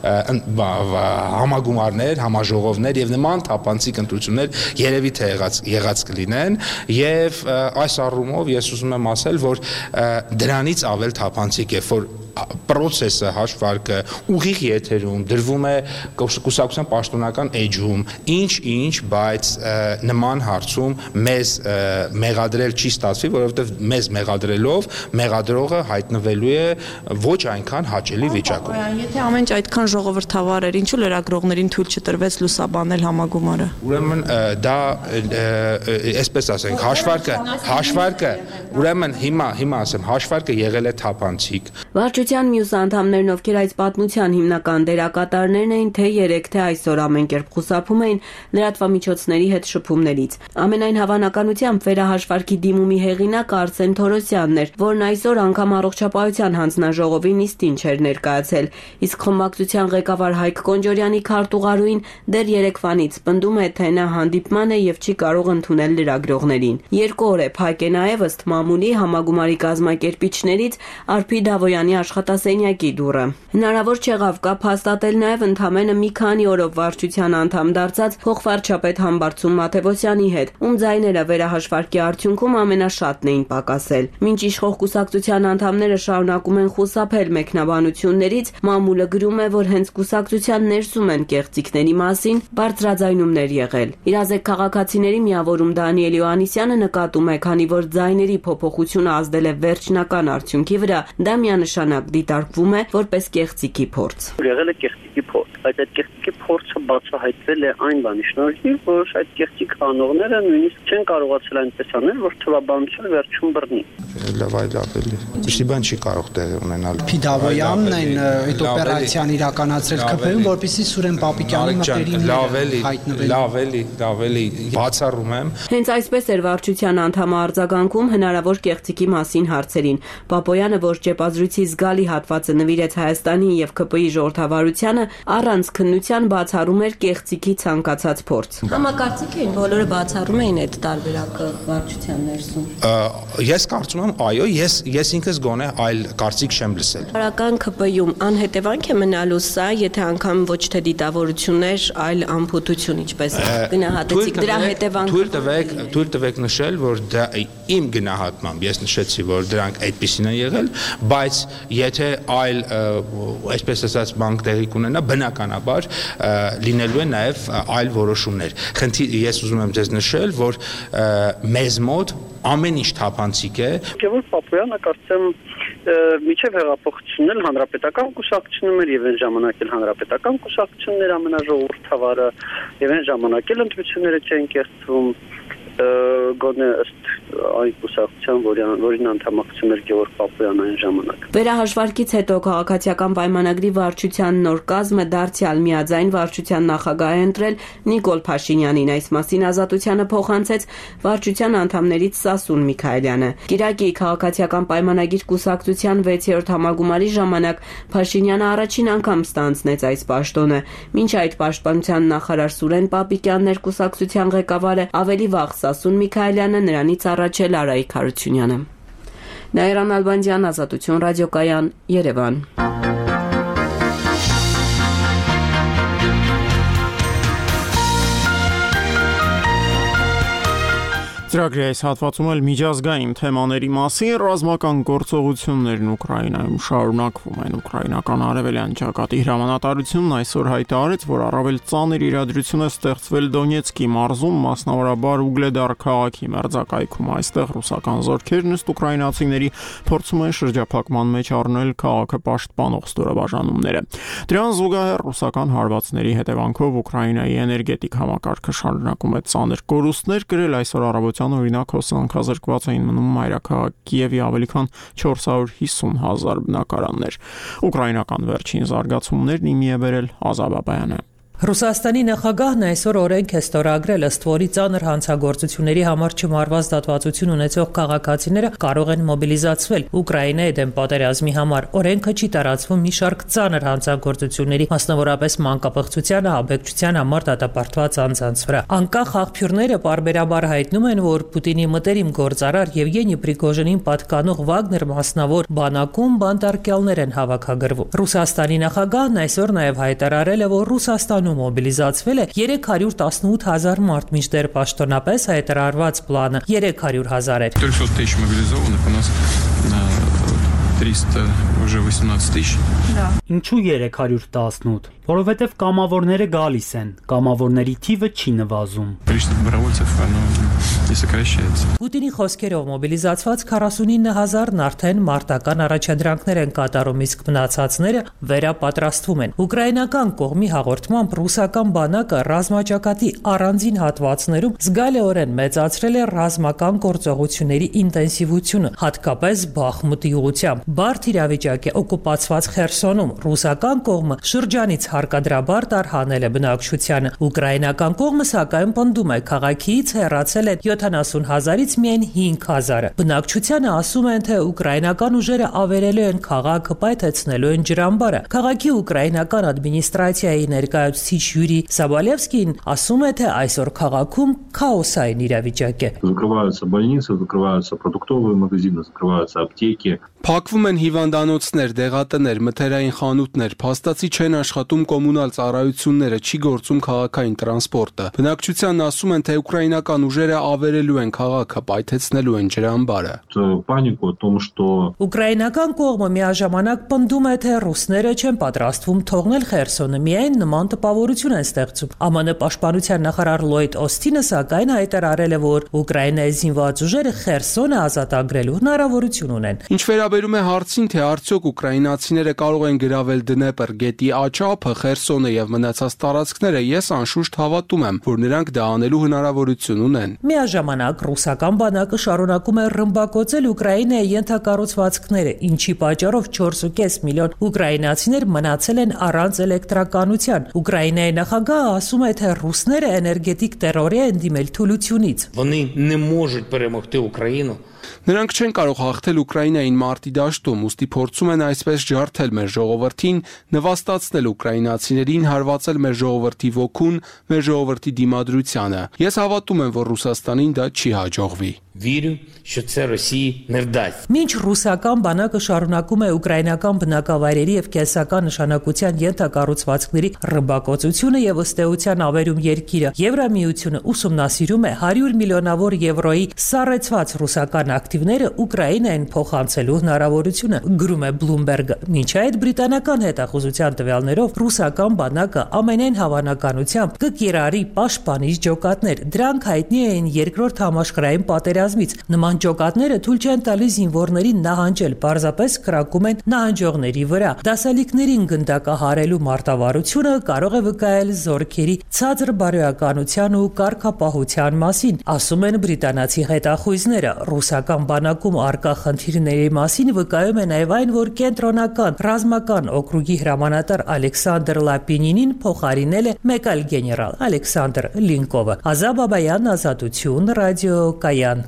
համագումարներ, համաժողովներ եւ նման թափանցիկ ընտրություններ երևի թե եղած կլինեն եւ այս առումով ես ուզում եմ ասել, որ դրանից ավել թափանցիկ է, որ process-ը հաշվարկը ուղիղ եթերում դրվում է կուսակցության պաշտոնական էջում, ինչ, բայց նման հարցում մեզ մեղադրել չի ստացվի, որովհետև մեզ մեղադրելով մեղադրողը հայտնվելու է ոչ այնքան հաճելի վիճակում։ Եթե ամենջ այդքան ժողովրդավար էր, ինչու լրագրողներին թույլ չտրվեց լուսաբանել համագումարը։ Ուրեմն դա այսպես ասենք, հաշվարկը, ուրեմն հիմա ասեմ, հաշվարկը եղել է թափանցիկ։ Վարչության մյուս անդամներն, ովքեր այս պատմության հիմնական դերակատարներն էին, թե 3 թե այսօր ամեն կերպ խուսափում էին լրատվամիջոցների հետ շփումներից։ Ամենայն հավանականությամբ վերահաշվարկի դիմումի հեղինակ Արսեն Թորոսյանն էր, որն այսօր անգամ առողջապահության հանձնաժողովի նիստին չէր ներկայացել, իսկ խմբակցության ղեկավար Հայկ Կոնջորյանի քարտուղարուին դեռ երեկվանից պնդում է, թե նա հանդիպման է եւ չի կարող ընդունել լրագրողներին։ 2 օր է փակ է նաեւ ըստ մամուլի համագումարի կազմակերպիչներից Արփի Դավոյանի աշխատասենյակի դուռը։ Հնարավոր չեղավ կապ հաստատել նաև ընդամենը մի քանի օրով վարչության անդամ դարձած փոխվարչապետ Համբարձում Մաթեոսյանի հետ, ում ձայները վերահաշվարկի արդյունքում ամենաշատն էին պակասել։ Մինչ իշխող կուսակցության անդամները շարունակում են խուսափել մեկնաբանություններից, մամուլը գրում է, որ հենց կուսակցության ներսում են կեղծիքների մասին բարձրաձայնումներ եղել։ Իրազեկ քաղաքացիների միավորում Դանիել Յոհաննիսյանը նկատում է, քանի որ ձայների փոփոխությունը ազդել է վերջնական արդյունքի վրա, դա միանշանակ դիտարկվում է որպես կեղծիքի փորձ։ Եղել է կեղծիքի փորձ, բայց այդ կեղծիքի փորձը բացահայտվել է այն բանի շնորհիվ, որ այդ կեղծիք անողները նույնիսկ չեն կարողացել այնպես անել, որ թվաբանությունը վերջում բռնի։ Լավ ավելի։ Ինչի բան չի կարող տեղի ունենալ։ Փիդավոյանն այն այդ օպերացիան իրականացրել ԿՓ-ում, որպեսզի Սուրեն Պապիկյանի մտերիմները լավ էլի բացառում եմ։ Հենց այսպես էր վարչության անդամը արձագանքում հնարավոր կեղծիքի մասին հարցերին։ Պապոյանը, որ ճեպազրույցի զգալի հատվածը նվիրեց Հայաստանի եւ ԿՊ-ի ժողովրդավարությանը, առանց քննության բացառում էր կեղծիքի ցանկացած փորձ։ Համակարծիք էին, բոլորը բացառում էին այդ տարբերակը վարչության ներսում։ Ես կարծում եմ, այո, ես ինքս գոնե այլ կարծիք չեմ լսել։ Հարական ԿՊ-ում անհետևանք է մնալու սա, եթե անգամ ոչ թե դիտավորություններ, այլ անփութություն, ինչպես գնահատեցիք դրա հետևանքը։ Թույլ տվեք նշել, որ դա իմ գնահատմամբ ես նշեցի, որ դրանք այդպիսին են եղել, բայց եթե այլ այսպես ասած բանկ տեղի կունենա, բնականաբար լինելու է նաև այլ որոշումներ։ Ես ուզում եմ ձեզ նշել, որ մեզ մոտ ամեն ինչ թափանցիկ է։ Գևորգ Պապոյանը կարծեմ միջև հեղափոխությունն էլ հանրապետական կուսակցություններ եւ այն ժամանակ էլ հանրապետական կուսակցություններ ամենաժողովրդավարը եւ այն ժամանակ էլ ընտրությունները չեն կեղծվում գոնե ըստ այն կուսակցության, որին անդամակցում էր Գևորգ Պապոյանը այն ժամանակ։ Վերահաշվարկից հետո քաղաքացիական պայմանագրի վարչության նոր կազմը դարձյալ միաձայն վարչության նախագահ է ընտրել Նիկոլ Փաշինյանին, այս մասին Ազատությանը փոխանցեց վարչության անդամներից Սասուն Միքայելյանը։ Կիրակի քաղաքացիական պայմանագիր կուսակցության 6-րդ համագումարի ժամանակ Փաշինյանը առաջին անգամ ստանձնեց այս պաշտոնը։ Մինչ այդ պաշտպանության նախարար Սուրեն Պապիկյանն էր կուսակցության ղեկավարը, ավելի վաղ Սասուն Միքայելյանը, նրանից առաջ էլ Արայիկ Հարությունյանը։ Նաիրան Ալբանդյան, Ազատություն ռադիոկայան, Երևան։ Ծրագրի այս հատվածում էլ միջազգային թեմաների մասին ռազմական գործողություններն Ուկրաինայում շարունակվում են։ Ուկրաինական արևելյան ճակատի հրամանատարությունն այսօր հայտարարեց, որ առավել ծանր իրադրություն է ստեղծվել Դոնեցկի մարզում, մասնավորաբար Ուգլեդար քաղաքի մերձակայքում։ Այստեղ ռուսական զորքերն ըստ ուկրաինացիների փորձում են շրջափակման մեջ առնել քաղաքը պաշտպանող ստորաբաժանումները։ Դրան զուգահեռ ռուսական հարվածների հետևանքով Ուկրաինայի էներգետիկ համակարգը շարունակում է ծանր կորուստներ կրել այսօր առավոտ օրինակ հոսանքազրկված էին մնում մայրաքաղաք Կիևի ավելի քան 450,000 բնակարաններ։ Ուկրաինական վերջին զարգացումներն իմի է բերել Ազատ Բաբայանը։ Ռուսաստանի նախագահն այսօր օրենք է ստորագրել, ըստ որի ծանր հանցագործությունների համար չմարված դատվածություն ունեցող քաղաքացիները կարող են մոբիլիզացվել Ուկրաինայի դեմ պատերազմի համար։ Օրենքը չի տարածվում մի շարք ծանր հանցագործությունների, մասնավորապես մանկապղծության, ահաբեկչության համար դատապարտված անձանց վրա։ Անկախ աղբյուրները պարբերաբար հայտնում են, որ Պուտինի մտերիմ գործարար Եվգենի Պրիգոժինին պատկանող Վագներ մասնավոր բանակում բանտարկյալներ են հավաքագրվում։ Ռուսաստանի նախագահն այսօր նաև հայտարարել է, որ Ռուսաստանում մոբիլիզացվել է 318,000 մարդ, մինչդեռ պաշտոնապես հայտարարված պլանը 300,000 է։ 300 тысяч мобилизованных, у нас 300 уже 18 тысяч. Ինչու 318? Որովհետև կամավորները գալիս են, կամավորների թիվը չի նվազում։ Количество добровольцев, оно не сокращается. Պուտինի խոսքերով մոբիլիզացված 49,000-ն արդեն մարտական առաջադրանքներ են կատարում, իսկ մնացածները վերապատրաստվում են։ Ուկրաինական կողմի հաղորդմամբ ռուսական բանակը ռազմաճակատի առանձին հատվածներում զգալիորեն մեծացրել է ռազմական գործողությունների ինտենսիվությունը, հատկապես Բախմուտի ուղղությամբ։ Բարդ իրավիճակ է օկուպացված Խերսոնում։ Ռուսական կողմը շրջանից հարկադրաբար տարհանել է բնակչությանը։ Ուկրաինական կողմը սակայն պնդում է, քաղաքից հեռացել են 70,000-ից միայն 5,000-ը։ Բնակչությանը ասում են, թե ուկրաինական ուժերը ավերելու են քաղաքը, պայթեցնելու են ջրամբարը։ Քաղաքի ուկրաինական ադմինիստրացիայի ներկայացուցիչ Յուրի Սաբալևսկին ասում է, թե այսօր քաղաքում քաոսային իրավիճակ է։ Закрываются больницы, закрываются продуктовые магазины, закрываются аптеки. Փակվում են հիվանդանոցներ, դեղատներ, մթերային խանութներ, փաստացի չեն աշխատում կոմունալ ծառայությունները, չի գործում քաղաքային տրանսպորտը։ Բնակչությանն ասում են, թե ուկրաինական ուժերը ավերելու են քաղաքը, պայթեցնելու են ջրամբարը։ Панику о том, что Ուկրաինական կողմը միաժամանակ պնդում է, թե ռուսները չեն պատրաստվում թողնել Խերսոնը, միայն նման տպավորություն են ստեղծում։ ԱՄՆ պաշտպանության նախարար Լոյդ Օսթինը սակայն հայտարարել է, որ Ուկրաինայի զինված ուժերը Խերսոնը ազատագրելու հնարավորություն ունեն։ Ինչ վերաբերում է հարցին, թե արդյոք ուկրաինացիները կարող են գրավել Դնեպր գետի աճափը, Խերսոնը եւ մնացած տարածքները, ես անշուշտ հավատում եմ, որ նրանք դա անելու հնարավորություն ունեն։ Միաժամանակ ռուսական բանակը շարունակում է ռմբակոծել Ուկրաինայի ենթակառուցվածքները, ինչի պատճառով 4.5 միլիոն ուկրաինացիներ մնացել են առանց էլեկտրականության։ Ուկրաինայի նախագահը ասում է, թե ռուսները էներգետիկ տերորի են դիմել թուլությունից։ Вони не можуть перемогти Україну. Նրանք չեն կարող հաղթել Ուկրաինային մարտի դաշտում, ուստի փորձում են այսպես ջարդել մեր ժողովրդին, նվաստացնել ուկրաինացիներին, հարվածել մեր ժողովրդի ոգուն, մեր ժողովրդի դիմադրությանը։ Ես հավատում եմ, որ Ռուսաստանին դա չի հաջողվի։ Вірю, що це Росії не вдасться. Մինչ ռուսական բանակը շարունակում է ուկրաինական բնակավայրերի եւ կենսական նշանակության ենթակառուցվածքների ռմբակոծությունը եւ ըստ էության ավերում երկիրը, Եվրամիությունը ուսումնասիրում է 100 միլիոնավոր եվրոյի սառեցված ռուսական ակտիվները Ուկրաինային փոխանցելու հնարավորությունը, գրում է Bloomberg-ը։ Մինչ այդ բրիտանական հետախուզության տվյալներով ռուսական բանակը ամենայն հավանականությամբ կկիրառի պաշտպանիչ ջոկատներ։ Դրանք հայտնի էին երկրորդ համաշխարհային պատերազմից։ Նման ջոկատները թույլ չեն տալիս զինվորներին նահանջել, պարզապես կրակում են նահանջողների վրա։ Դասալիկներին գնդակահարելու մարտավարությունը կարող է վկայել զորքերի ցածր բարոյականության ու կարգապահության մասին, ասում են բրիտանացի հետախույզները։ Ռուսական բանակում արկա խնդիրների մասին վկայում է նաև այն, որ կենտրոնական ռազմական օկրուգի հրամանատար Ալեքսանդր Լապինինին փոխարինել է մեկ այլ գեներալ Ալեքսանդր Լինկովը։ Ազատ Բաբայան, Ազատություն ռադիոկայան։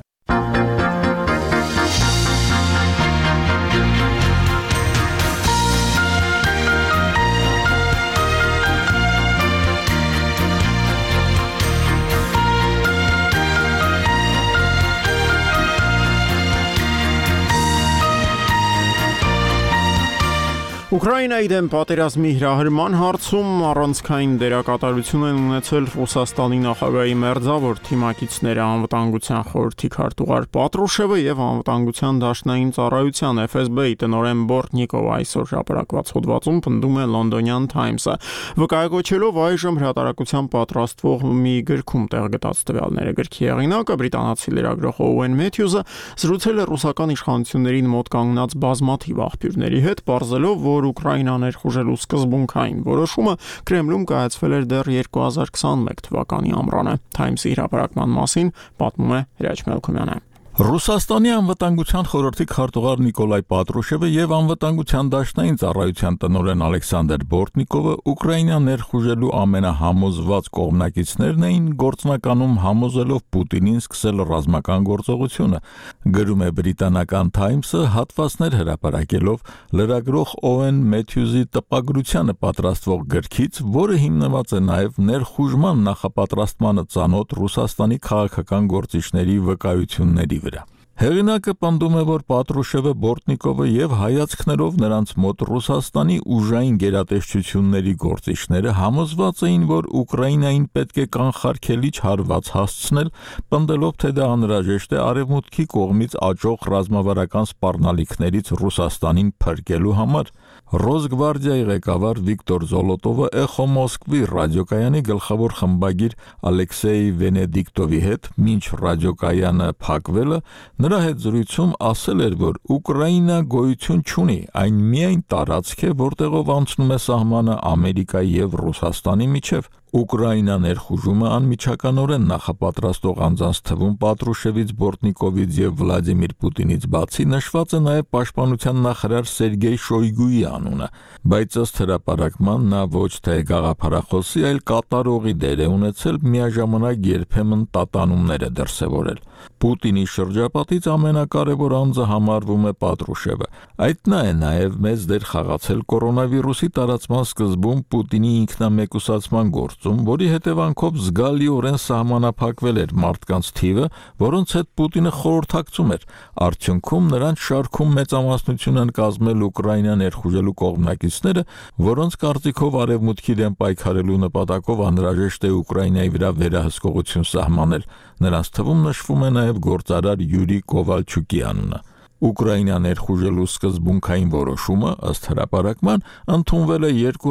Ուկրաինայի դեմ պատերազմի հրահրման հարցում առանցքային դերակատարություն են ունեցել Ռուսաստանի նախագահի մերձավոր թիմակիցները անվտանգության խորհրդի քարտուղար Պատրուշևը եւ անվտանգության դաշնային ծառայության FSB-ի տնօրեն Բորտնիկովը այսօր հրապարակված հոդվածում պնդում է London Times-ը, վկայակոչելով այժմ հրատարակության պատրաստվող մի գրքում տեղ գտած տվյալները։ Գրքի հեղինակը բրիտանացի լրագրող Օուեն Մեթյուզը զրուցել է ռուսական իշխանություններին մոտ կանգնած բազմաթիվ աղբյուրների հետ, պարզելով, որ Ուկրաինան ներխուժելու սկզբունքային որոշումը Կրեմլում կայացվել էր դեռ 2021 թվականի ամռանը։ Times-ի հրապարակման մասին պատմում է Հրաչ Մելքումյանը։ Ռուսաստանի անվտանգության խորհրդի քարտուղար Նիկոլայ Պատրուշևը եւ անվտանգության դաշնային ծառայության տնօրեն Ալեքսանդր Բորտնիկովը Ուկրաինա ներխուժելու ամենահամոզված կողմնակիցներն էին, գործնականում համոզելով Պուտինին սկսել ռազմական գործողությունը, գրում է բրիտանական Times-ը հատվածներ հրապարակելով լրագրող Օուեն Մեթյուզի տպագրությանը պատրաստվող գրքից, որը հիմնված է նաեւ ներխուժման նախապատրաստմանը ծանոթ Ռուսաստանի քաղաքական գործիչների վկայությունների վրա։ Հեղինակը պնդում է, որ Պատրուշևը, Բորտնիկովը եւ հայացքներով նրանց մոտ Ռուսաստանի ուժային գերատեսչությունների գործիչները համոզված էին, որ Ուկրաինային պետք է կանխարգելիչ հարված հասցնել, պնդելով, թե դա անհրաժեշտ է արևմուտքի կողմից աճող ռազմավարական սպառնալիքներից Ռուսաստանին փրկելու համար։ Ռոսգվարդիայի ղեկավար Վիկտոր Զոլոտովը Էխո Մոսկվի ռադիոկայանի գլխավոր խմբագիր Ալեքսեյ Վենեդիկտովի հետ մինչ ռադիոկայանը փակվելը նրա հետ զրույցում ասել էր, որ Ուկրաինա գոյություն չունի, այն միայն տարածք է, որտեղով անցնում է սահմանը Ամերիկայի եւ Ռուսաստանի միջև։ Ուկրաինա ներխուժումը անմիջականորեն նախապատրաստող անձանց թվում Պատրուշևից, Բորտնիկովից եւ Վլադիմիր Պուտինից բացի նշված է նաեւ պաշտպանության նախարար Սերգեյ Շոյգուի անունը, բայց ըստ հրապարակման նա ոչ թե գաղափարախոսի, այլ կատարողի դեր է ունեցել, միաժամանակ երբեմն տատանումներ է դրսևորել։ Պուտինի շրջապատից ամենակարևոր անձը համարվում է Պատրուշևը։ Այդ նա է նաեւ մեծ դեր խաղացել կորոնավիրուսի տարածման սկզբում Պուտինի ինքնամեկուսացման գործում, որի հետևանքով զգալիորեն սահմանափակվել էր մարդկանց թիվը, որոնց հետ Պուտինը խորհրդակցում էր։ Արդյունքում նրանց շարքում մեծամասնություն են կազմել Ուկրաինա ներխուժելու կողմնակիցները, որոնց կարծիքով արևմուտքի դեմ պայքարելու նպատակով անհրաժեշտ է Ուկրաինայի վրա վերահսկողություն սահմանել։ Նրանց թվում նշվում է նաև գործարար Յուրի Կովալչուկի անունը։ Ուկրաինա ներխուժելու սկզբունքային որոշումը, ըստ հրապարակման, ընդունվել է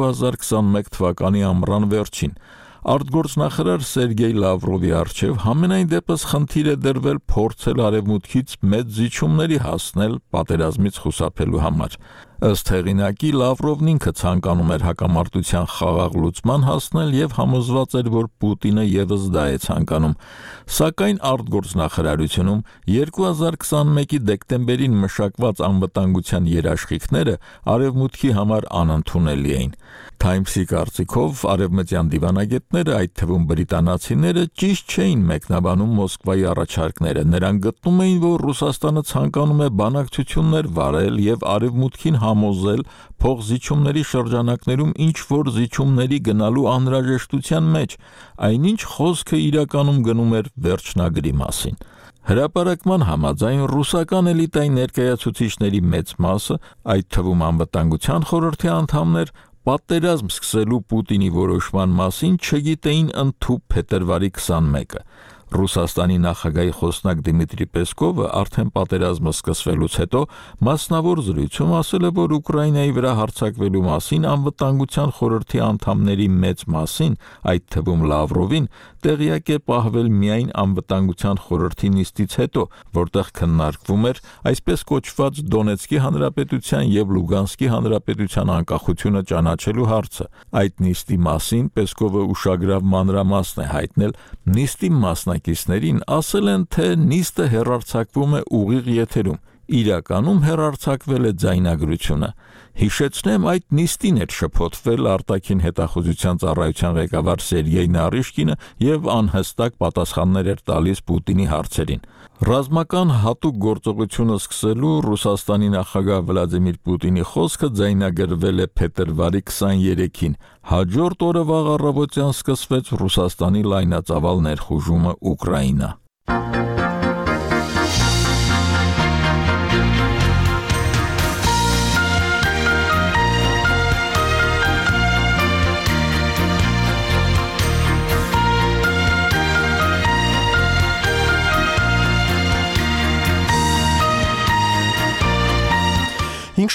2021 թվականի ամռան վերջին։ Արտգործնախարար Սերգեյ Լավրովի առջև համենայն դեպս խնդիր է դրվել փորձել արևմուտքից մեծ զիջումների հասնել պատերազմից խուսափելու համար։ Ըստ հեղինակի Լավրովն ինքը ցանկանում էր հակամարտության խաղաղ լուծման հասնել եւ համոզված էր, որ Պուտինը եւս դա է ցանկանում։ Սակայն արտգործնախարարությունում 2021-ի դեկտեմբերին մշակված անվտանգության երաշխիքները արևմուտքի համար անընդունելի էին։ Times-ի կարծիքով արևմտյան դիվանագետները, այդ թվում բրիտանացիները, ճիշտ չէին մեկնաբանում Մոսկվայի առաջարկները։ Նրանք գտնում էին, որ Ռուսաստանը ցանկանում է բանակցություններ վարել եւ արևմուտքին համոզել փոխզիջումների շրջանակներում ինչ որ զիջումների գնալու անհրաժեշտության մեջ, այնինչ խոսքը իրականում գնում էր վերջնագրի մասին։ Հրապարակման համաձայն ռուսական էլիտայի ներկայացուցիչների մեծ մասը, այդ թվում անվտանգության խորհրդի անդամներ, պատերազմ սկսելու Պուտինի որոշման մասին չգիտեին ընդհուպ փետրվարի 21-ը։ Ռուսաստանի նախագահի խոսնակ Դիմիտրի Պեսկովը արդեն պատերազմը սկսվելուց հետո մասնավոր զրույցում ասել է, որ Ուկրաինայի վրա հարձակվելու մասին անվտանգության խորհրդի անդամների մեծ մասին, այդ թվում Լավրովին, տեղյակ է պահվել միայն անվտանգության խորհրդի նիստից հետո, որտեղ քննարկվում էր այսպես կոչված Դոնեցկի հանրապետության եւ Լուգանսկի հանրապետության անկախությունը ճանաչելու հարցը։ Այդ նիստի մասին Պեսկովը ուշագրավ մանրամասն է հայտնել, նիստի մասնակիցներին ասել են, թե նիստը հեռարձակվում է ուղիղ եթերում, իրականում հեռարձակվել է ձայնագրությունը։ Հիշեցնեմ, այդ նիստին էր շփոթվել արտաքին հետախուզության ծառայության ղեկավար Սերգեյ Նարիշկինը եւ անհստակ պատասխաններ էր տալիս Պուտինի հարցերին։ Ռազմական հատուկ գործողությունը սկսելու Ռուսաստանի նախագահ Վլադիմիր Պուտինի խոսքը ձայնագրվել է փետրվարի 23-ին։ Հաջորդ օրը վաղ առավոտյան սկսվեց Ռուսաստանի լայնածավալ ներխուժումը Ուկրաինա։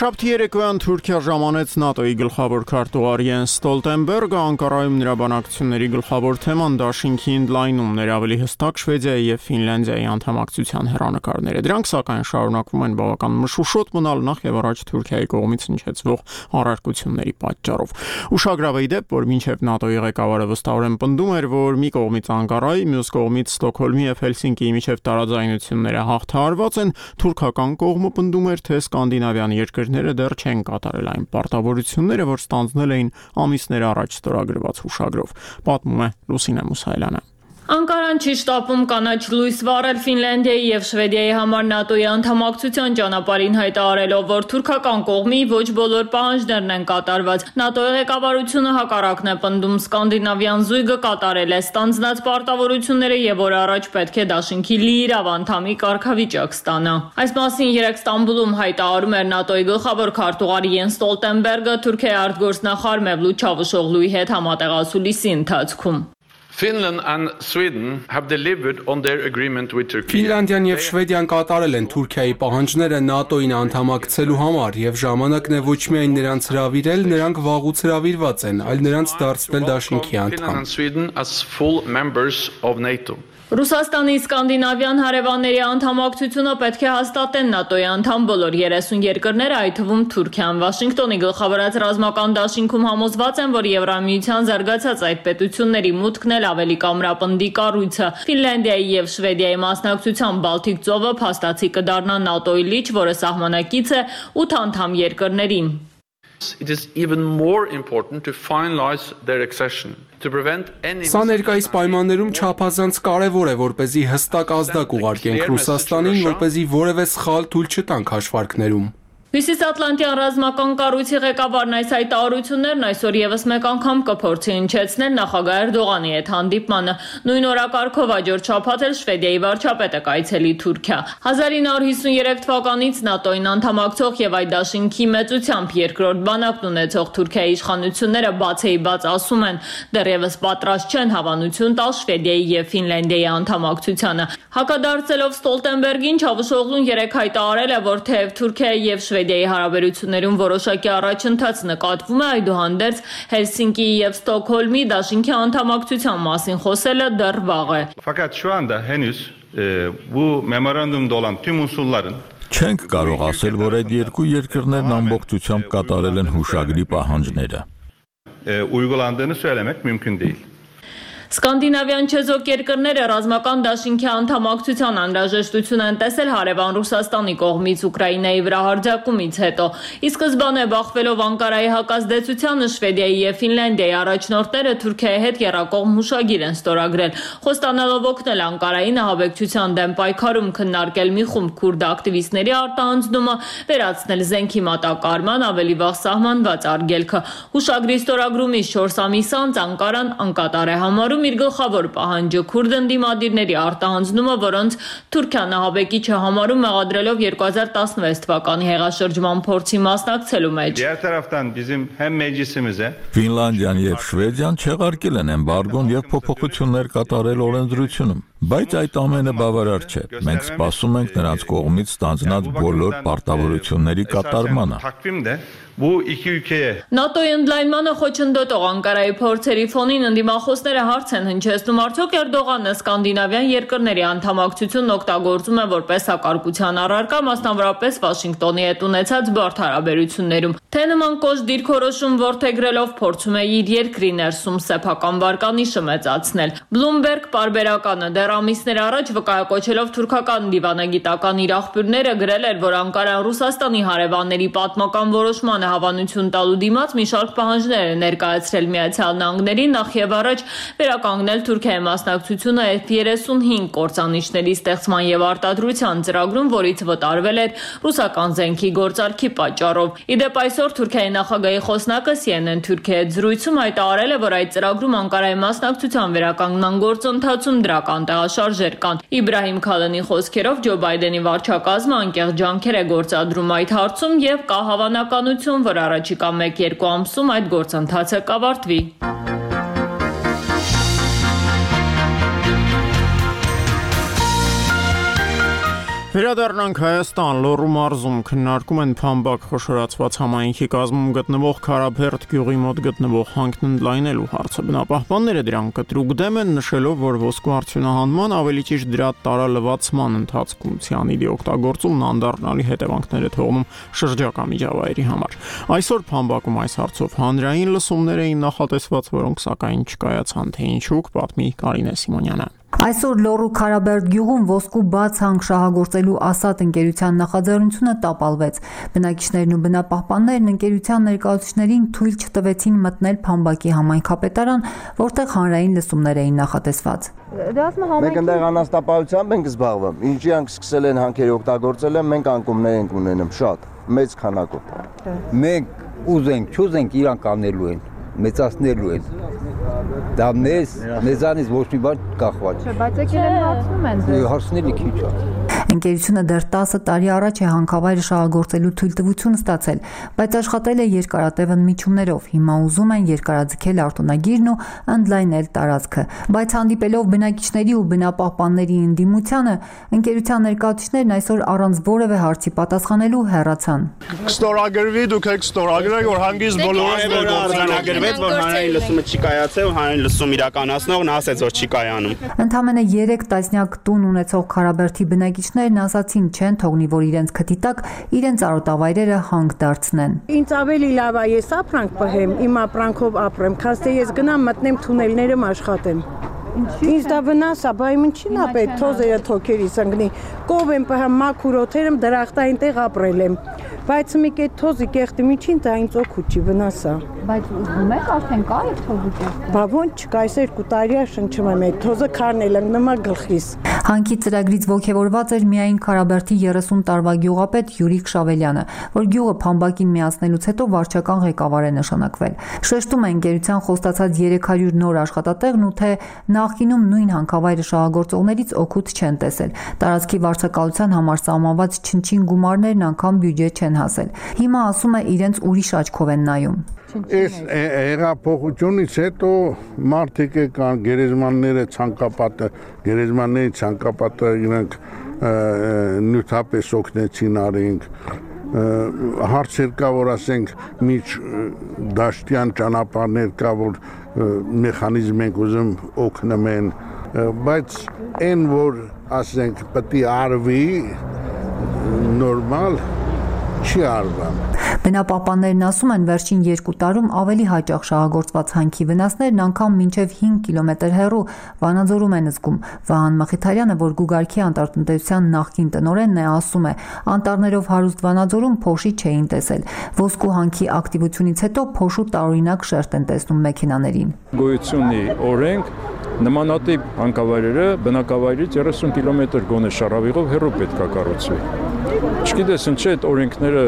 Երեքշաբթի երեկոյան Թուրքիա ժամանեց ՆԱՏՕ-ի գլխավոր քարտուղար Յենս Ստոլտենբերգը, Անկարայում նրա բանակցությունների գլխավոր թեման դաշինքի ընդլայնումն էր, ավելի հստակ Շվեդիայի եւ Ֆինլանդիայի անդամակցության հեռանկարները։ Դրանք սակայն շարունակվում են բավական մշուշոտ մնալ նախ եւ առաջ Թուրքիայի կողմից հնչեցվող առարկությունների պատճառով։ Ուշագրավ է դեպ, որ մինչեւ ՆԱՏՕ-ի ղեկավարը վստահորեն պնդում էր, որ մի կողմից Անկարայի, մյուս կողմից Ստոկհոլմի եւ Հելսինկիի միջեւ տարաձայնությունները հաղթահարված են, թուրքական կողմը պնդում էր, թե սկանդինավյան երկրները դեռ չեն կատարել այն պարտավորությունները, որ ստանձնել էին ամիսներ առաջ ստորագրված հուշագրով, պատմում է Լուսինե Մուսայելյանը։ Անկարան չի շտապում կանաչ լույս վառել Ֆինլանդիայի եւ Շվեդիայի համար ՆԱՏՕ-ի անդամակցության ճանապարհին հայտարարելով, որ թուրքական կողմի ոչ բոլոր պահանջներն են կատարված։ ՆԱՏՕ-ի ղեկավարությունը հակառակն է պնդում, սկանդինավյան զույգը կատարել է ստանձնած պարտավորությունները եւ որ առաջ պետք է դաշինքի լիիրավ անդամի կարգավիճակ ստանա։ Այս մասին երեկ Ստամբուլում հայտարարում էր ՆԱՏՕ-ի գլխավոր քարտուղար Յենս Ստոլտենբերգը Թուրքիայի արտգործնախարար Մևլութ Չավուշօղլուի հետ համատեղասուլիսի ընթացքում։ Finland and Sweden have delivered on their agreement with Turkey. Ֆինլանդիան եւ Շվեդիան կատարել են Թուրքիայի պահանջները ՆԱՏՕ-ին անդամակցելու համար եւ ժամանակն է ոչ միայն նրանց հրավիրել, նրանք վաղուց հրավիրված են, այլ նրանց դարձնել դաշինքի անդամ։ Finland and Sweden as full members of NATO. Ռուսաստանի սկանդինավյան հարևանների անդամակցությունը պետք է հաստատեն ՆԱՏՕ-ի անդամ բոլոր 30 երկրները, այդ թվում Թուրքիան։ Վաշինգտոնի գլխավորած ռազմական դաշինքում համոզված են, որ Եվրամիության զարգացած այդ պետությունների մուտքն էլ ավելի կամրապնդի կառույցը։ Ֆինլանդիայի եւ Շվեդիայի մասնակցությամբ Բալթիկ ծովը փաստացի կդառնա ՆԱՏՕ-ի լիճ, որը սահմանակից է 8 անդամ երկրներին։ It is even more important to finalize their accession. Սա ներկայիս պայմաններում չափազանց կարևոր է, որպեսզի հստակ ազդակ ուղարկենք Ռուսաստանին, որպեսզի որևէ սխալ թույլ չտանք հաշվարկներում։ Հյուսիսատլանտյան ռազմական կառույցի ղեկավարն այս հայտարարություններն այսօր եւս մեկ անգամ կփորձի հնչեցնել նախագահ Էրդողանի հետ հանդիպմանը։ Նույն օրակարգով հաջորդ շաբաթ էլ Շվեդիայի վարչապետը կայցելի Թուրքիա։ 1953 թվականից ՆԱՏՕ-ին անդամակցող եւ այդ դաշինքի մեծությամբ երկրորդ բանակն ունեցող Թուրքիայի իշխանությունները բացեիբաց ասում են, դեռևս պատրաստ չեն հավանություն տալ Շվեդիայի եւ Ֆինլանդիայի անդամակցությանը։ Հակադարձելով Ստոլտենբերգին, Չավուշօղլուն երեկ հայտարարել է, որ թեև Թուրքիայի եւ Շվեդիայի հարաբերություններում որոշակի առաջընթաց նկատվում է, այդուհանդերձ Հելսինկիի եւ Ստոկհոլմի դաշինքի անդամակցության մասին խոսելը դեռ վաղ է։ Fakat şu anda henüz bu memorandumda olan tüm unsurların Չենք կարող ասել, որ այդ երկու երկրներն ամբողջությամբ կատարել են հուշագրի պահանջները։ Uygulandığını söylemek mümkün değil. Սկանդինավյան չեզոք երկրները ռազմական դաշինքի անդամակցության անհրաժեշտություն են տեսել հարևան Ռուսաստանի կողմից Ուկրաինայի վրա հարձակումից հետո։ Ի սկզբանե բախվելով Անկարայի հակազդեցությանը Շվեդիայի եւ Ֆինլանդիայի առաջնորդները Թուրքիայի հետ եռակողմ հուշագիր են ստորագրել, խոստանալով օգնել Անկարային ահաբեկչության դեմ պայքարում քննարկել մի խումբ քուրդ ակտիվիստների արտահանձնումը, վերացնել զենքի մատակարարման ավելի վաղ սահմանված արգելքը։ Հուշագրի ստորագրումից 4 ամիս անց Անկարան անկատար է համարում իր գլխավոր պահանջը քուրդ ընդդիմադիրների արտահանձնումը, որոնց Թուրքիան ահաբեկիչը համարում մեղադրելով 2016 թվականի հեղաշրջման փորձի մասնակցելու մեջ։ Diğer taraftan bizim hem meclisimize Ֆինլանդիան եւ Շվեդիան չեղարկել են էմբարգոն եւ փոփոխություններ կատարել օրենսդրությունում, բայց այդ ամենը բավարար չէ։ Մենք սպասում ենք նրանց կողմից ստանձնած բոլոր պարտավորությունների կատարմանը։ Bu iki ülkeye ՆԱՏՕ-ի ընդլայնմանը խոչընդոտող Անկարայի փորձերի ֆոնին ընդդիմախոսները հարց են հնչեցնում, արդյոք Էրդողանը սկանդինավյան երկրների անդամակցությունն օգտագործում է որպես հակարկության առարկա, մասնավորապես Վաշինգտոնի հետ ունեցած բարդ հարաբերություններում, թե նման կոշտ դիրքորոշում որդեգրելով փորձում է իր երկրի ներսում սեփական վարկանիշը մեծացնել։ Bloomberg պարբերականը դեռ ամիսներ առաջ վկայակոչելով թուրքական դիվանագիտական իր աղբյուրները գրել էր, որ Անկարան Ռուսաստանի հարևանների պատմական որոշմանը հավանություն տալու դիմաց մի շարք պահանջներ է ներկայացրել Միացյալ Նահանգներին, նախ եւ առաջ վերականգնել Թուրքիայի մասնակցությունը F-35 կործանիչների ստեղծման եւ արտադրության ծրագրում, որից վտարվել էր ռուսական զենքի գործարքի պատճառով։ Իդեպ այսօր Թուրքիայի նախագահի խոսնակը CNN Թուրքիայի հետ զրույցում հայտարարել է, որ այդ ծրագրում Անկարայի մասնակցության վերականգնման գործընթացում դրական տեղաշարժեր կան։ Իբրահիմ Քալանի խոսքերով Ջո Բայդենի վարչակազմը անկեղծ ջանքեր է գործադրում այդ հարցում եւ կա հավանականություն, որ առաջիկա 1-2 ամսում այդ գործընթացը կավարտվի։ Վերադառնանք Հայաստան, Լոռու մարզում քննարկում են Փամբակ խոշորացված համայնքի կազմում գտնվող Քարաբերդ գյուղի մոտ գտնվող հանքն ընդլայնելու հարցը։ Բնապահպանները դրան կտրուկ դեմ են, նշելով, որ ոսկու արդյունահանման, ավելի ճիշտ դրա տարալվացման ընթացքում ցիանիդի օգտագործումն անդառնալի հետևանքներ է թողնում շրջակա միջավայրի համար։ Այսօր Փամբակում այս հարցով հանրային լսումներ էին նախատեսված, որոնք սակայն չկայացան, թե ինչու, պատմի Կարինե Սիմոնյանը։ Այսօր Լոռու Քարաբերդ գյուղում ոսկու բաց հանք շահագործելու Ասատ ընկերության նախաձեռնությունը տապալվեց։ Բնակիչներն ու բնապահպաններն ընկերության ներկայացուցիչներին թույլ չտվեցին մտնել Փամբակի համայնքապետարան, որտեղ հանրային լսումներ էին նախատեսված։ Մենք այնտեղ անաստապահությամբ ենք զբաղվում։ Ինչի անք սկսել են հանքեր օգտագործել են, մենք անկումներ ենք ունենում շատ, մեծ քանակով։ Մենք ուզենք, չուզենք իրանք անելու են, մեծացնելու են։ Դա մեզանից ոչ մի բան կախված չէ։ Բայց եկել են հարցնում են։ Հարցնելի քիչ է։ Ընկերությունը դեռ 10 տարի առաջ է հանքավայրը շահագործելու թույլտվություն ստացել, բայց աշխատել է երկարատև ընդմիջումներով։ Հիմա ուզում են երկարաձգել արտոնագիրն ու ընդլայնել տարածքը, բայց հանդիպելով բնակիչների ու բնապահպանների ընդդիմությանը, ընկերության ներկայացուցիչներն այսօր առանց որևէ հարցի պատասխանելու հեռացան։ Կստորագրվի, դուք եք ստորագրել, որ հանգիստ բոլորը արձանագրվեց, որ հանրային լսումը չի կայացել, հանրային լսում իրականացնողն ասեց, որ չի կայանում։ Ընդամենը 3 տասնյակ տուն ունեցող Քարաբերդի բնակիչներն ասացին չեն թողնի, որ իրենց քթի տակ իրենց արոտավայրերը հանք դարձնեն։ Ինձ ավելի լավ է ես ապրանք պահեմ, իմ ապրանքով ապրեմ, քան թե ես գնամ մտնեմ թունելներում աշխատեմ։ Ինձ դա վնաս է, բայց ինչին է պետք թոզերը թոքերիս ընկնի։ Կով եմ պահեմ մաքուր օդերում դրախտային տեղ ապրել եմ։ Բայց մի կետ թոզի կեղտի միջին դա ինձ օգուտ չի վնաս է։ Բայց ուզում եք արդեն կա այդ թոզի կեղտը։ Բա ոնց չկա, այս 2 տարի է շնչում եմ այդ թոզը քարնել ընկնում է գլխիս։ Հանքի ծրագրից ողջևորված էր միայն Քարաբերդի 30 տարվա գյուղապետ Յուրիկ Շավելյանը, որ գյուղը Փամբակին միացնելուց հետո վարչական ղեկավար է նշանակվել։ Շեշտում է ընկերության խոստացած 300 նոր աշխատատեղն ու թե նախկինում նույն հանքավայրը շահագործողներից օգուտ չեն տեսել։ Տարածքի վարձակալության համար սահմանված չնչին գումարներն անգամ բյուջե չեն հասել։ Հիմա ասում է իրենց ուրիշ աչքով են նայում։ Այս հեղափոխությունից հետո մարդիկ կան գերեզմանների ցանկապատը իրենք նյութապես օգնեցին արինք հարցեր կա որ ասենք միջ դաշտյան ճանապարհներ կա որ մեխանիզմ ենք ուզում օգնում են բայց այն որ ասենք պետք է արվի նորմալ չի արվում։ Բնապահպաններն ասում են վերջին 2 տարում ավելի հաճախ շահագործված հանքի վնասներն անգամ մինչև 5 կիլոմետր հեռու Վանաձորում են զգում։ Վահան Մխիթարյանը, որ Գուգարքի անտառտնտեսության նախկին տնօրենն է, ասում է, անտառներով հարուստ Վանաձորում փոշի չէին տեսել։ Ոսկու հանքի ակտիվությունից հետո փոշու տարօրինակ շերտ են տեսնում մեքենաներին։ Գոյությունի օրենք նմանատիպ հանքավայրերը բնակավայրից 30 կիլոմետր գոնե շարավիղով հեռու պետք է կառուցվի։ Չգիտես ինչ է այդ օրենքները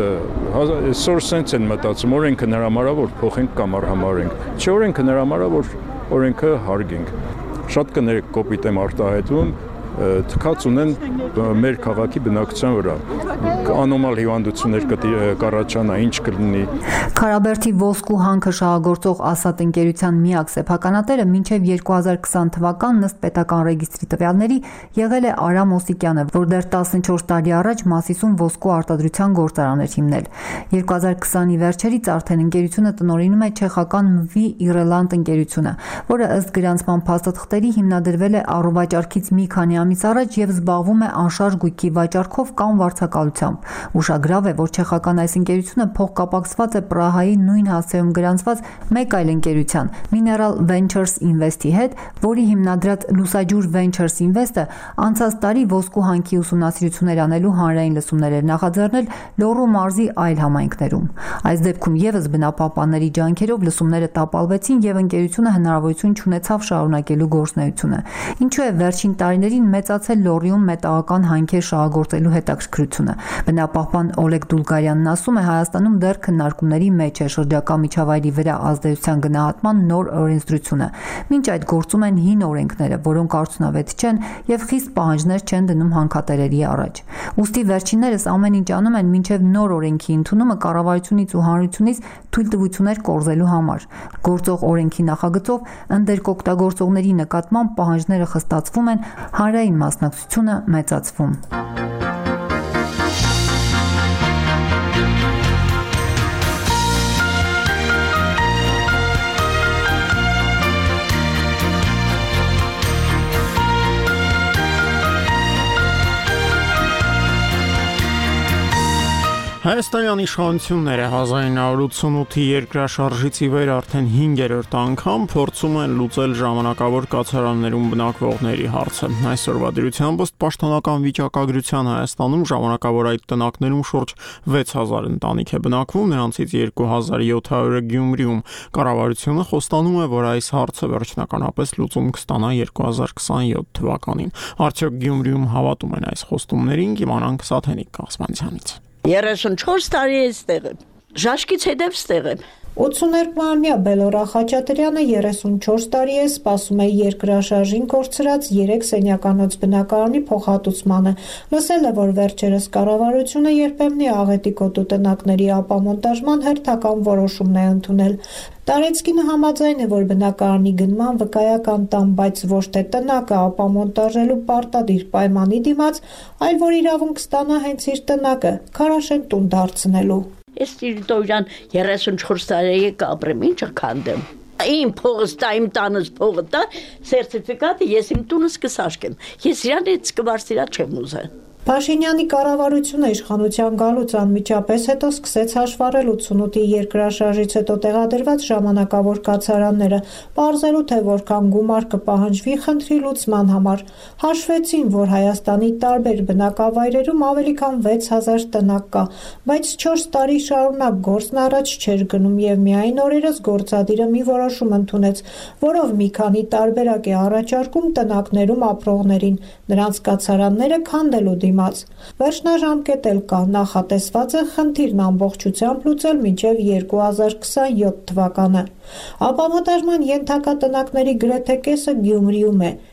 այսօր սենց են մտածում օրենքը հնարավոր է որ փոխենք կամ արհամարենք չէ օրենքը հնարավոր է որ օրենքը հարգենք շատ կներեք կոպիտ եմ արտահայտվում թքած ունեն մեր քաղաքի բնակչության վրա անոմալ հիվանդություններ կառաջանա ինչ կլինի Քարաբերդի ոսկու հանքը շահագործող Ասատ ընկերության միակ սեփականատերը մինչև 2020 թվականն ըստ պետական ռեգիստրի տվյալների եղել է Արամ Օսիկյանը, որ դեռ 14 տարի առաջ Մասիսում ոսկու արտադրության գործարան էր հիմնել։ 2020-ի վերջերից արդեն ընկերությունը տնօրինում է չեխական MV Ireland ընկերությունը, որը ըստ գրանցման փաստաթղթերի հիմնադրվել է առուվաճառքից մի քանի ամիս առաջ եւ զբաղվում է անշարժ գույքի վաճառքով կամ վարձակալությամբ։ Ուշագրավ է, որ չեխական այս ընկերությունը փոխկապակցված է Պրահայի նույն հասցեում գրանցված մեկ այլ ընկերության Mineral Ventures Invest-ի հետ, որի հիմնադրած Լուսաջուր Ventures Invest-ը անցած տարի ոսկու հանքի ուսումնասիրություններ անելու հանրային լսումներ էր նախաձեռնել Լոռու մարզի այլ համայնքներում։ Այս դեպքում եւս բնապահպանների ջանքերով լսումները տապալվեցին եւ ընկերությունը հնարավորություն չունեցավ շարունակելու գործունեությունը։ Ինչու է վերջին տարիներին մեծացել Լոռիում մետաղական հանքեր շահագործելու հետաքրքրությունը։ Բնապահպան Օլեգ Դուլգարյանն ասում է, Հայաստանում դեռ քննարկումների մեջ է շրջակա միջավայրի վրա ազդեցության գնահատման նոր օրենսդրությունը։ Մինչ այդ գործում են հին օրենքները, որոնք արդյունավետ չեն եւ խիստ պահանջներ չեն դնում հանքատերերի առաջ։ Ուստի վերջիններս ամեն ինչ անում են մինչև նոր օրենքի ընդունումը կառավարությունից ու հանրությունից թույլտվություններ կորզելու համար։ Գործող օրենքի նախագծով ընդերք օգտագործողների նկատմամբ պահանջները խստացվում են, հանրային մասնակցությունը մեծացվում։ Հայաստանյան իշխանությունները 1988-ի երկրաշարժից ի վեր արդեն 5-րդ անգամ փորձում են լուծել ժամանակավոր կացարաններում բնակվողների հարցը։ Այսօրվա դրությամբ ըստ պաշտոնական վիճակագրության Հայաստանում ժամանակավոր այդ տնակներում շուրջ 6000 ընտանիք է բնակվում, նրանցից 2700-ը Գյումրիում։ Կառավարությունը խոստանում է, որ այս հարցը վերջնականապես լուծում կստանա 2027 թվականին։ Արդյոք Գյումրիում հավատում են այս խոստումներին, կիմանանք Սաթենիկ Կասմանցյանից։ 34 տարի է ստեղ եմ, ժաշկից հետև ստեղ եմ։ 82-ամյա Բելորա Խաչատրյանը 34 տարի է սպասում է երկրաշարժին կորցրած 3 սենյականոց բնակարանի փոխհատուցմանը։ Լսել է, որ վերջերս կառավարությունը երբեմնի աղետի կոտու տնակների ապամոնտաժման հերթական որոշումն է ընդունել։ Տարեցկինը համաձայն է, որ բնակարանի գնման վկայական տան, բայց ոչ թե տնակը ապամոնտաժելու պարտադիր պայմանի դիմաց, այլ որ իրավունք ստանա հենց իր տնակը քարաշեն տուն դարձնելու։ Ես տիրիտորյան 34 տարի կապրեմ, ինչը քանդեմ։ Իմ փողս տա, իմ տանս փողը տա, սերտիֆիկատը ես իմ տունս կսաշկեմ։ Ես իրան հետ կվարսիրա չեմ ուզել։ Փաշինյանի կառավարությունը իշխանության գալուց անմիջապես հետո սկսեց հաշվառել 88-ի երկրաշարժից հետո տեղադրված ժամանակավոր կացարանները, պարզելու թե որքան գումար կպահանջվի խնդրի լուծման համար։ Հաշվեցին, որ Հայաստանի տարբեր բնակավայրերում ավելի քան 6000 տնակ կա, բայց 4 տարի շարունակ գործն առաջ չէր գնում եւ միայն օրերս գործադիրը մի որոշում ընդունեց, որով մի քանի տարբերակ է առաջարկում տնակներում ապրողներին, նրանց կացարանները քանդելու Վերջնաժամկետ էլ կա, նախատեսված է խնդիրն ամբողջությամբ լուծել մինչև 2027 թվականը։ Ապամոնտաժման ենթակա տնակների գրեթե կեսը Գյումրիում է։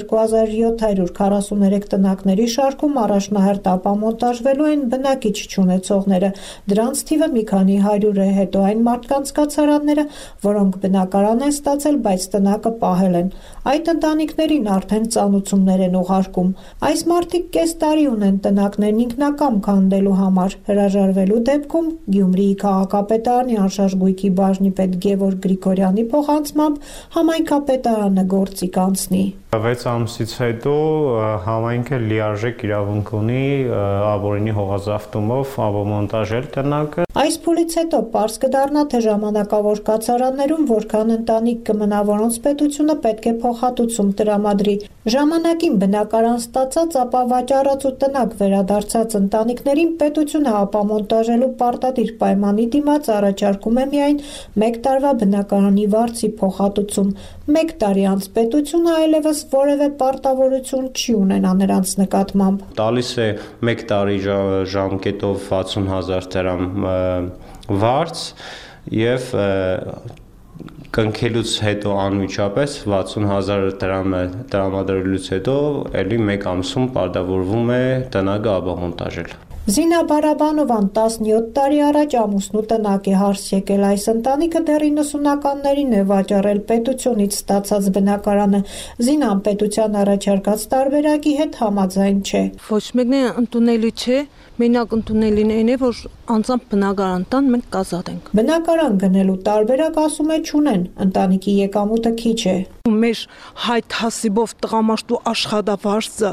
2743 տնակների շարքում առաջնահերթ ապամոնտաժվելու են բնակիչ չունեցողները, դրանց թիվը մի քանի 100 է, հետո այն մարդկանց կացարանները, որոնք բնակարան են ստացել, բայց տնակը պահել են։ Այդ ընտանիքներին արդեն ծանուցումներ են ուղարկում։ Այս մարդիկ կես տարի ունեն տնակներն ինքնակամ քանդելու համար, հրաժարվելու դեպքում Գյումրիի քաղաքապետարանի անշարժ գույքի բաժնի պետ Գևորգ Գրիգորյանի փոխանցմամբ համայնքապետարանը գործի կանցնի։ 6 ամսից հետո համայնքը լիարժեք իրավունք ունի ապօրինի հողազավտումով ապամոնտաժել տնակը։ Այս փուլից հետո պարզ կդառնա, թե ժամանակավոր կացարաններում որքան ընտանիք կմնա, որոնց պետությունը պետք է փոխհատուցում տրամադրի։ Ժամանակին բնակարան ստացած, ապա վաճառած ու տնակ վերադարձած ընտանիքներին պետությունը ապամոնտաժելու պարտադիր պայմանի դիմաց առաջարկում է միայն 1 տարվա բնակարանի վարձի փոխհատուցում։ 1 տարի անց պետությունը այլևս որևէ պարտավորություն չի ունենա նրանց նկատմամբ։ Տալիս է 1 տարի ժամկետով 60000 դրամ վարձ եւ կնքելուց հետո անմիջապես 60000 դրամը տրամադրելուց հետո ելի 1 ամսում պարտավորվում է տնակը ապամոնտաժել։ Զինա Բարաբանովան 17 տարի առաջ ամուսնու տնակ է հարս եկել, այս ընտանիքը դեռ 90-ականներին է վաճառել պետությունից ստացած բնակարանը։ Զինան պետության առաջարկած տարբերակի հետ համաձայն չէ։ Ոչ մեկն ընդունելի չէ, մենակ ընդունելին այն է, որ անձամբ բնակարան տան մենք կազատ ենք։ Բնակարան գնելու տարբերակ ասում է չունեն, ընտանիքի եկամուտը քիչ է։ Մեր հայտ հասիբով տղամարդու աշխատավարձը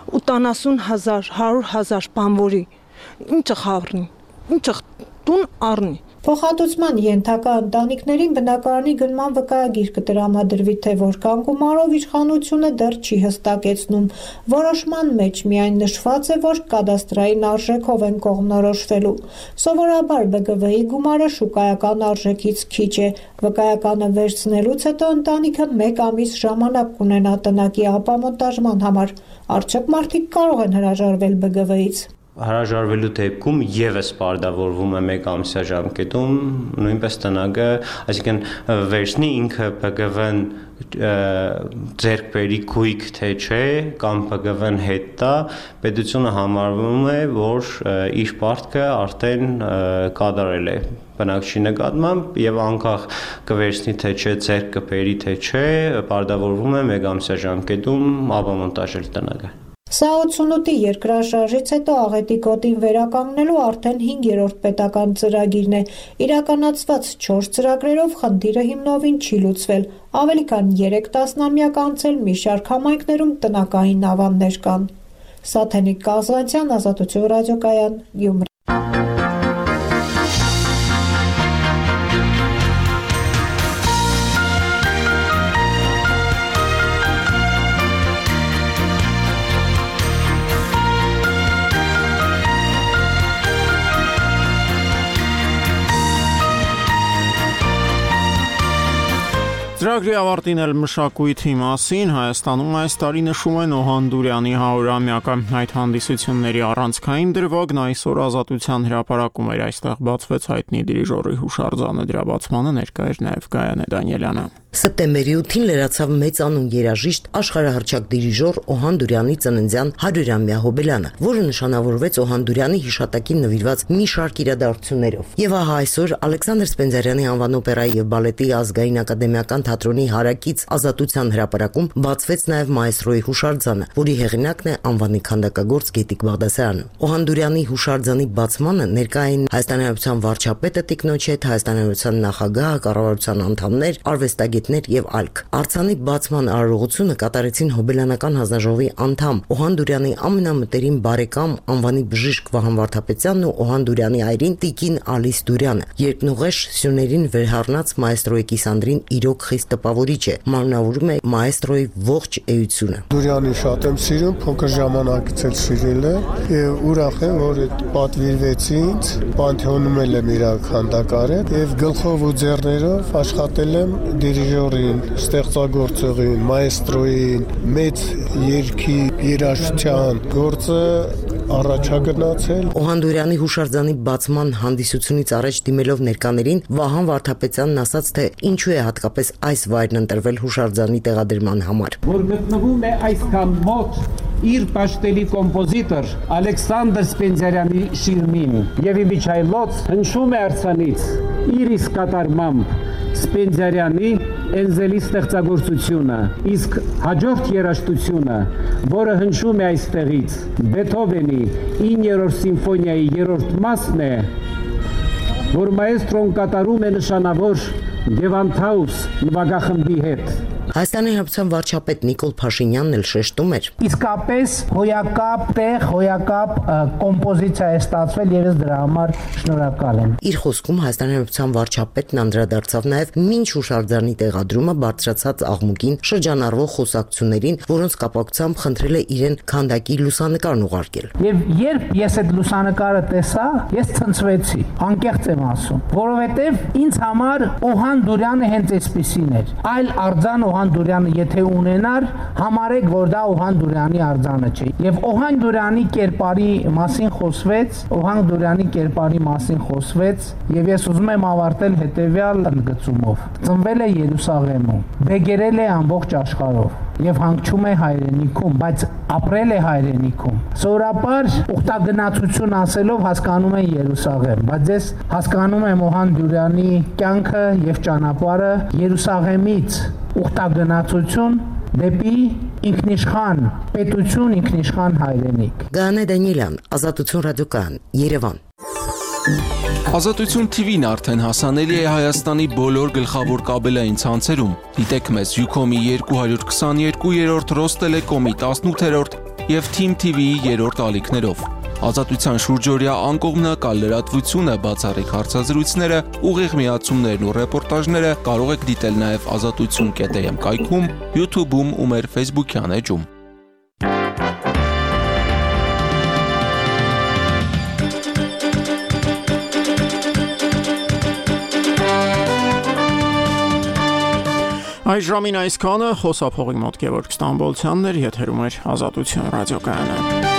70000, 100000 բանվորի ինչը խավրնի, ինչը տուն առնի։ Փոխհատուցման ենթակա ընտանիքներին բնակարանի գնման վկայագիր կտրամադրվի, թե որքան գումարով իշխանությունը դեռ չի հստակեցնում։ Որոշման մեջ միայն նշված է, որ կադաստրային արժեքով են կողմնորոշվելու։ Սովորաբար ԲԳՎ-ի գումարը շուկայական արժեքից քիչ է։ Վկայականը վերցնելուց հետո ընտանիքը 1 ամիս ժամանակ կունենա տնակի ապամոնտաժման համար։ Արդյոք մարդիկ կարող են հրաժարվել ԲԳՎ-ից։ Հրաժարվելու դեպքում եւս պարտավորվում է 1 ամսյա ժամկետում նույնպես տնակը, այսինքն վերցնի ինքը ԲԳՎ-ն ձեռք բերի գույք թե չէ կամ ԲԳՎ-ն հետ տա, պետությունը համարվում է, որ իր պարտքը արդեն կատարել է բնակչի նկատմամբ եւ անկախ կվերցնի թե չէ ձեռք կբերի թե չէ, պարտավորվում է 1 ամսյա ժամկետում ապամոնտաժել տնակը։ Սա 88-ի երկրաշարժից հետո աղետի գոտին վերականգնելու արդեն 5-րդ պետական ծրագիրն է։ Իրականացված 4 ծրագրերով խնդիրը հիմնովին չի լուծվել։ Ավելի քան 3 տասնամյակ անց էլ մի շարք համայնքներում տնակային ավաններ կան։ Սաթենիկ Կազանցյան, Ազատություն ռադիոկայան, Գյումրի։ Ծրագրի ավարտին էլ մշակույթի մասին Հայաստանում այս տարի նշում են Օհան Դուրյանի 100-ամյակը։ Այդ հանդիսությունների առանցքային դրվագն այսօր Ազատության հրապարակում էր, այստեղ բացվեց հայտնի դիրիժորի հուշարձանը, դրա բացմանը ներկա էր նաև Գայանե Դանիելյանը։ Սեպտեմբերի 8-ին լրացավ մեծանուն երաժիշտ աշխարհահռչակ դիրիժոր Օհան Դուրյանի ծննդյան 100-ամյա հոբելյանը, որը նշանավորվեց Օհան Դուրյանի հիշատակին նվիրված մի շարք իրադարձություններով։ Եվ ահա այսօր Ալեքսանդր Սպենդիարյանի անվան օպերայի եւ բալետի ազգային ակադեմիական թատրոնի հարակից Ազատության հրապարակում բացվեց նաև մայստրոյի հուշարձանը, որի հեղինակն է անվանի քանդակագործ Գետիկ Բաղդասարյանը։ Օհան Դուրյանի հուշարձանի բացմանը ներկա էին Հայաստանի Հանրապետության վարչապետը Տիկնոջեթ, Հայաստանի Հանրապետության նախագահը, կառավարության անդամներ, արվեստագետներ եւ այլք։ Արձանի բացման արարողությունը կատարեցին հոբելյանական հանձնաժողովի անդամ Օհան Դուրյանի ամենամտերիմ բարեկամ անվանի բժիշկ Վահան Վարդապետյանն ու Օհան Դուրյանի այրին Տիկին Ալիս Դուրյանը։ Երկնուղեշ Սյուներին վերհառնած մայստրոյի կիսանդրին իրոք խիստ տպավորիչ է, մարմնավորում է մայստրոյի ողջ էությունը։ Դուրյանի շատ եմ սիրում, փոքր ժամանակից էլ սիրել եմ եւ ուրախ եմ, որ այդ պատվիրվեց ինձ, Պանթեոնում եմ իր քանդակարել եւ գլխով ու ձեռներով աշխատել եմ դիրիժորին, ստեղծագործողին, մայստրոյին, մեծ երգի երաժշտության գործը առաջագնացել։ Օհան Դուրյանի հուշարձանի բացման հանդիսությունից առաջ դիմելով ներկաներին Վահան Վարդապետյանն ասաց, թե ինչու է հատկապես այս վայրն ընտրվել հուշարձանի տեղադրման համար։ Որ գտնվում է այսքան մոտ իր պաշտելի կոմպոզիտոր Ալեքսանդր Սպենդիարյանի շիրմին եւ իմիջայլոց հնչում է արձանից իր իսկ կատարմամբ Սպենդիարյանի Էնզելի ստեղծագործությունը, իսկ հաջորդ երաժշտությունը, որը հնչում է այստեղից, Բեթհովենի 9-րդ սիմֆոնիայի 3-րդ մասն է, որ մայստրոն կատարում է նշանավոր Գևանթաուս նվագախմբի հետ։ Հայաստանի Հանրապետության վարչապետ Նիկոլ Փաշինյանն էլ շեշտում էր. Իսկապես հոյակապ տեղ, հոյակապ կոմպոզիցիա է ստացվել եւ ես դրա համար շնորհակալ եմ։ Իր խոսքում Հայաստանի Հանրապետության վարչապետն անդրադարձավ նաեւ մինչ հուշարձանի տեղադրումը բարձրացած աղմուկին շրջանառվող խոսակցություններին, որոնց կապակցությամբ խնդրել է իրեն քանդակի լուսանկարն ուղարկել։ Եվ երբ ես այդ լուսանկարը տեսա, ես ցնցվեցի, անկեղծ եմ ասում, որովհետեւ ինձ համար Օհան Դուրյանը հենց այսպեսին էր։ Այլ արձան Օհան Դուրյանը եթե ունենար, համարեք, որ դա Օհան Դուրյանի արձանը չէ։ Եվ Օհան Դուրյանի կերպարի մասին խոսվեց, եւ ես ուզում եմ ավարտել հետեւյալ ընդգծումով։ Ծնվել է Երուսաղեմում, բեկերել է ամբողջ աշխարհով եւ հանգչում է հայրենիքում, բայց ապրել է հայրենիքում։ Սովորաբար ուխտագնացություն ասելով հասկանում են Երուսաղեմ, բայց ես հասկանում եմ Օհան Դուրյանի կյանքը եւ ճանապարհը Երուսաղեմից ուխտագնացություն դեպի ինքնիշխան պետություն, ինքնիշխան հայրենիք։ Գայանե Դանիելյան, Ազատություն ռադիոկայան, Երևան։ Ազատություն TV-ն արդեն հասանելի է Հայաստանի բոլոր գլխավոր կաբելային ցանցերում։ Դիտեք մեզ Ucom-ի 222-րդ, Ռոստելեկոմի 18-րդ եւ Team TV-ի 3-րդ ալիքներով։ Ազատության շուրջօրյա անկողմնակալ լրատվությունը, բացառիկ հարցազրույցները, ուղիղ միացումներն ու ռեպորտաժները կարող եք դիտել նաև azatutsun.am կայքում, YouTube-ում ու մեր Facebook-յան էջում։ Այս ժամին այսքանը, խոսափողի մոտ Գևորգ Ստամբոլցյանն էր, եթերում էր Ազատություն ռադիոկայանը։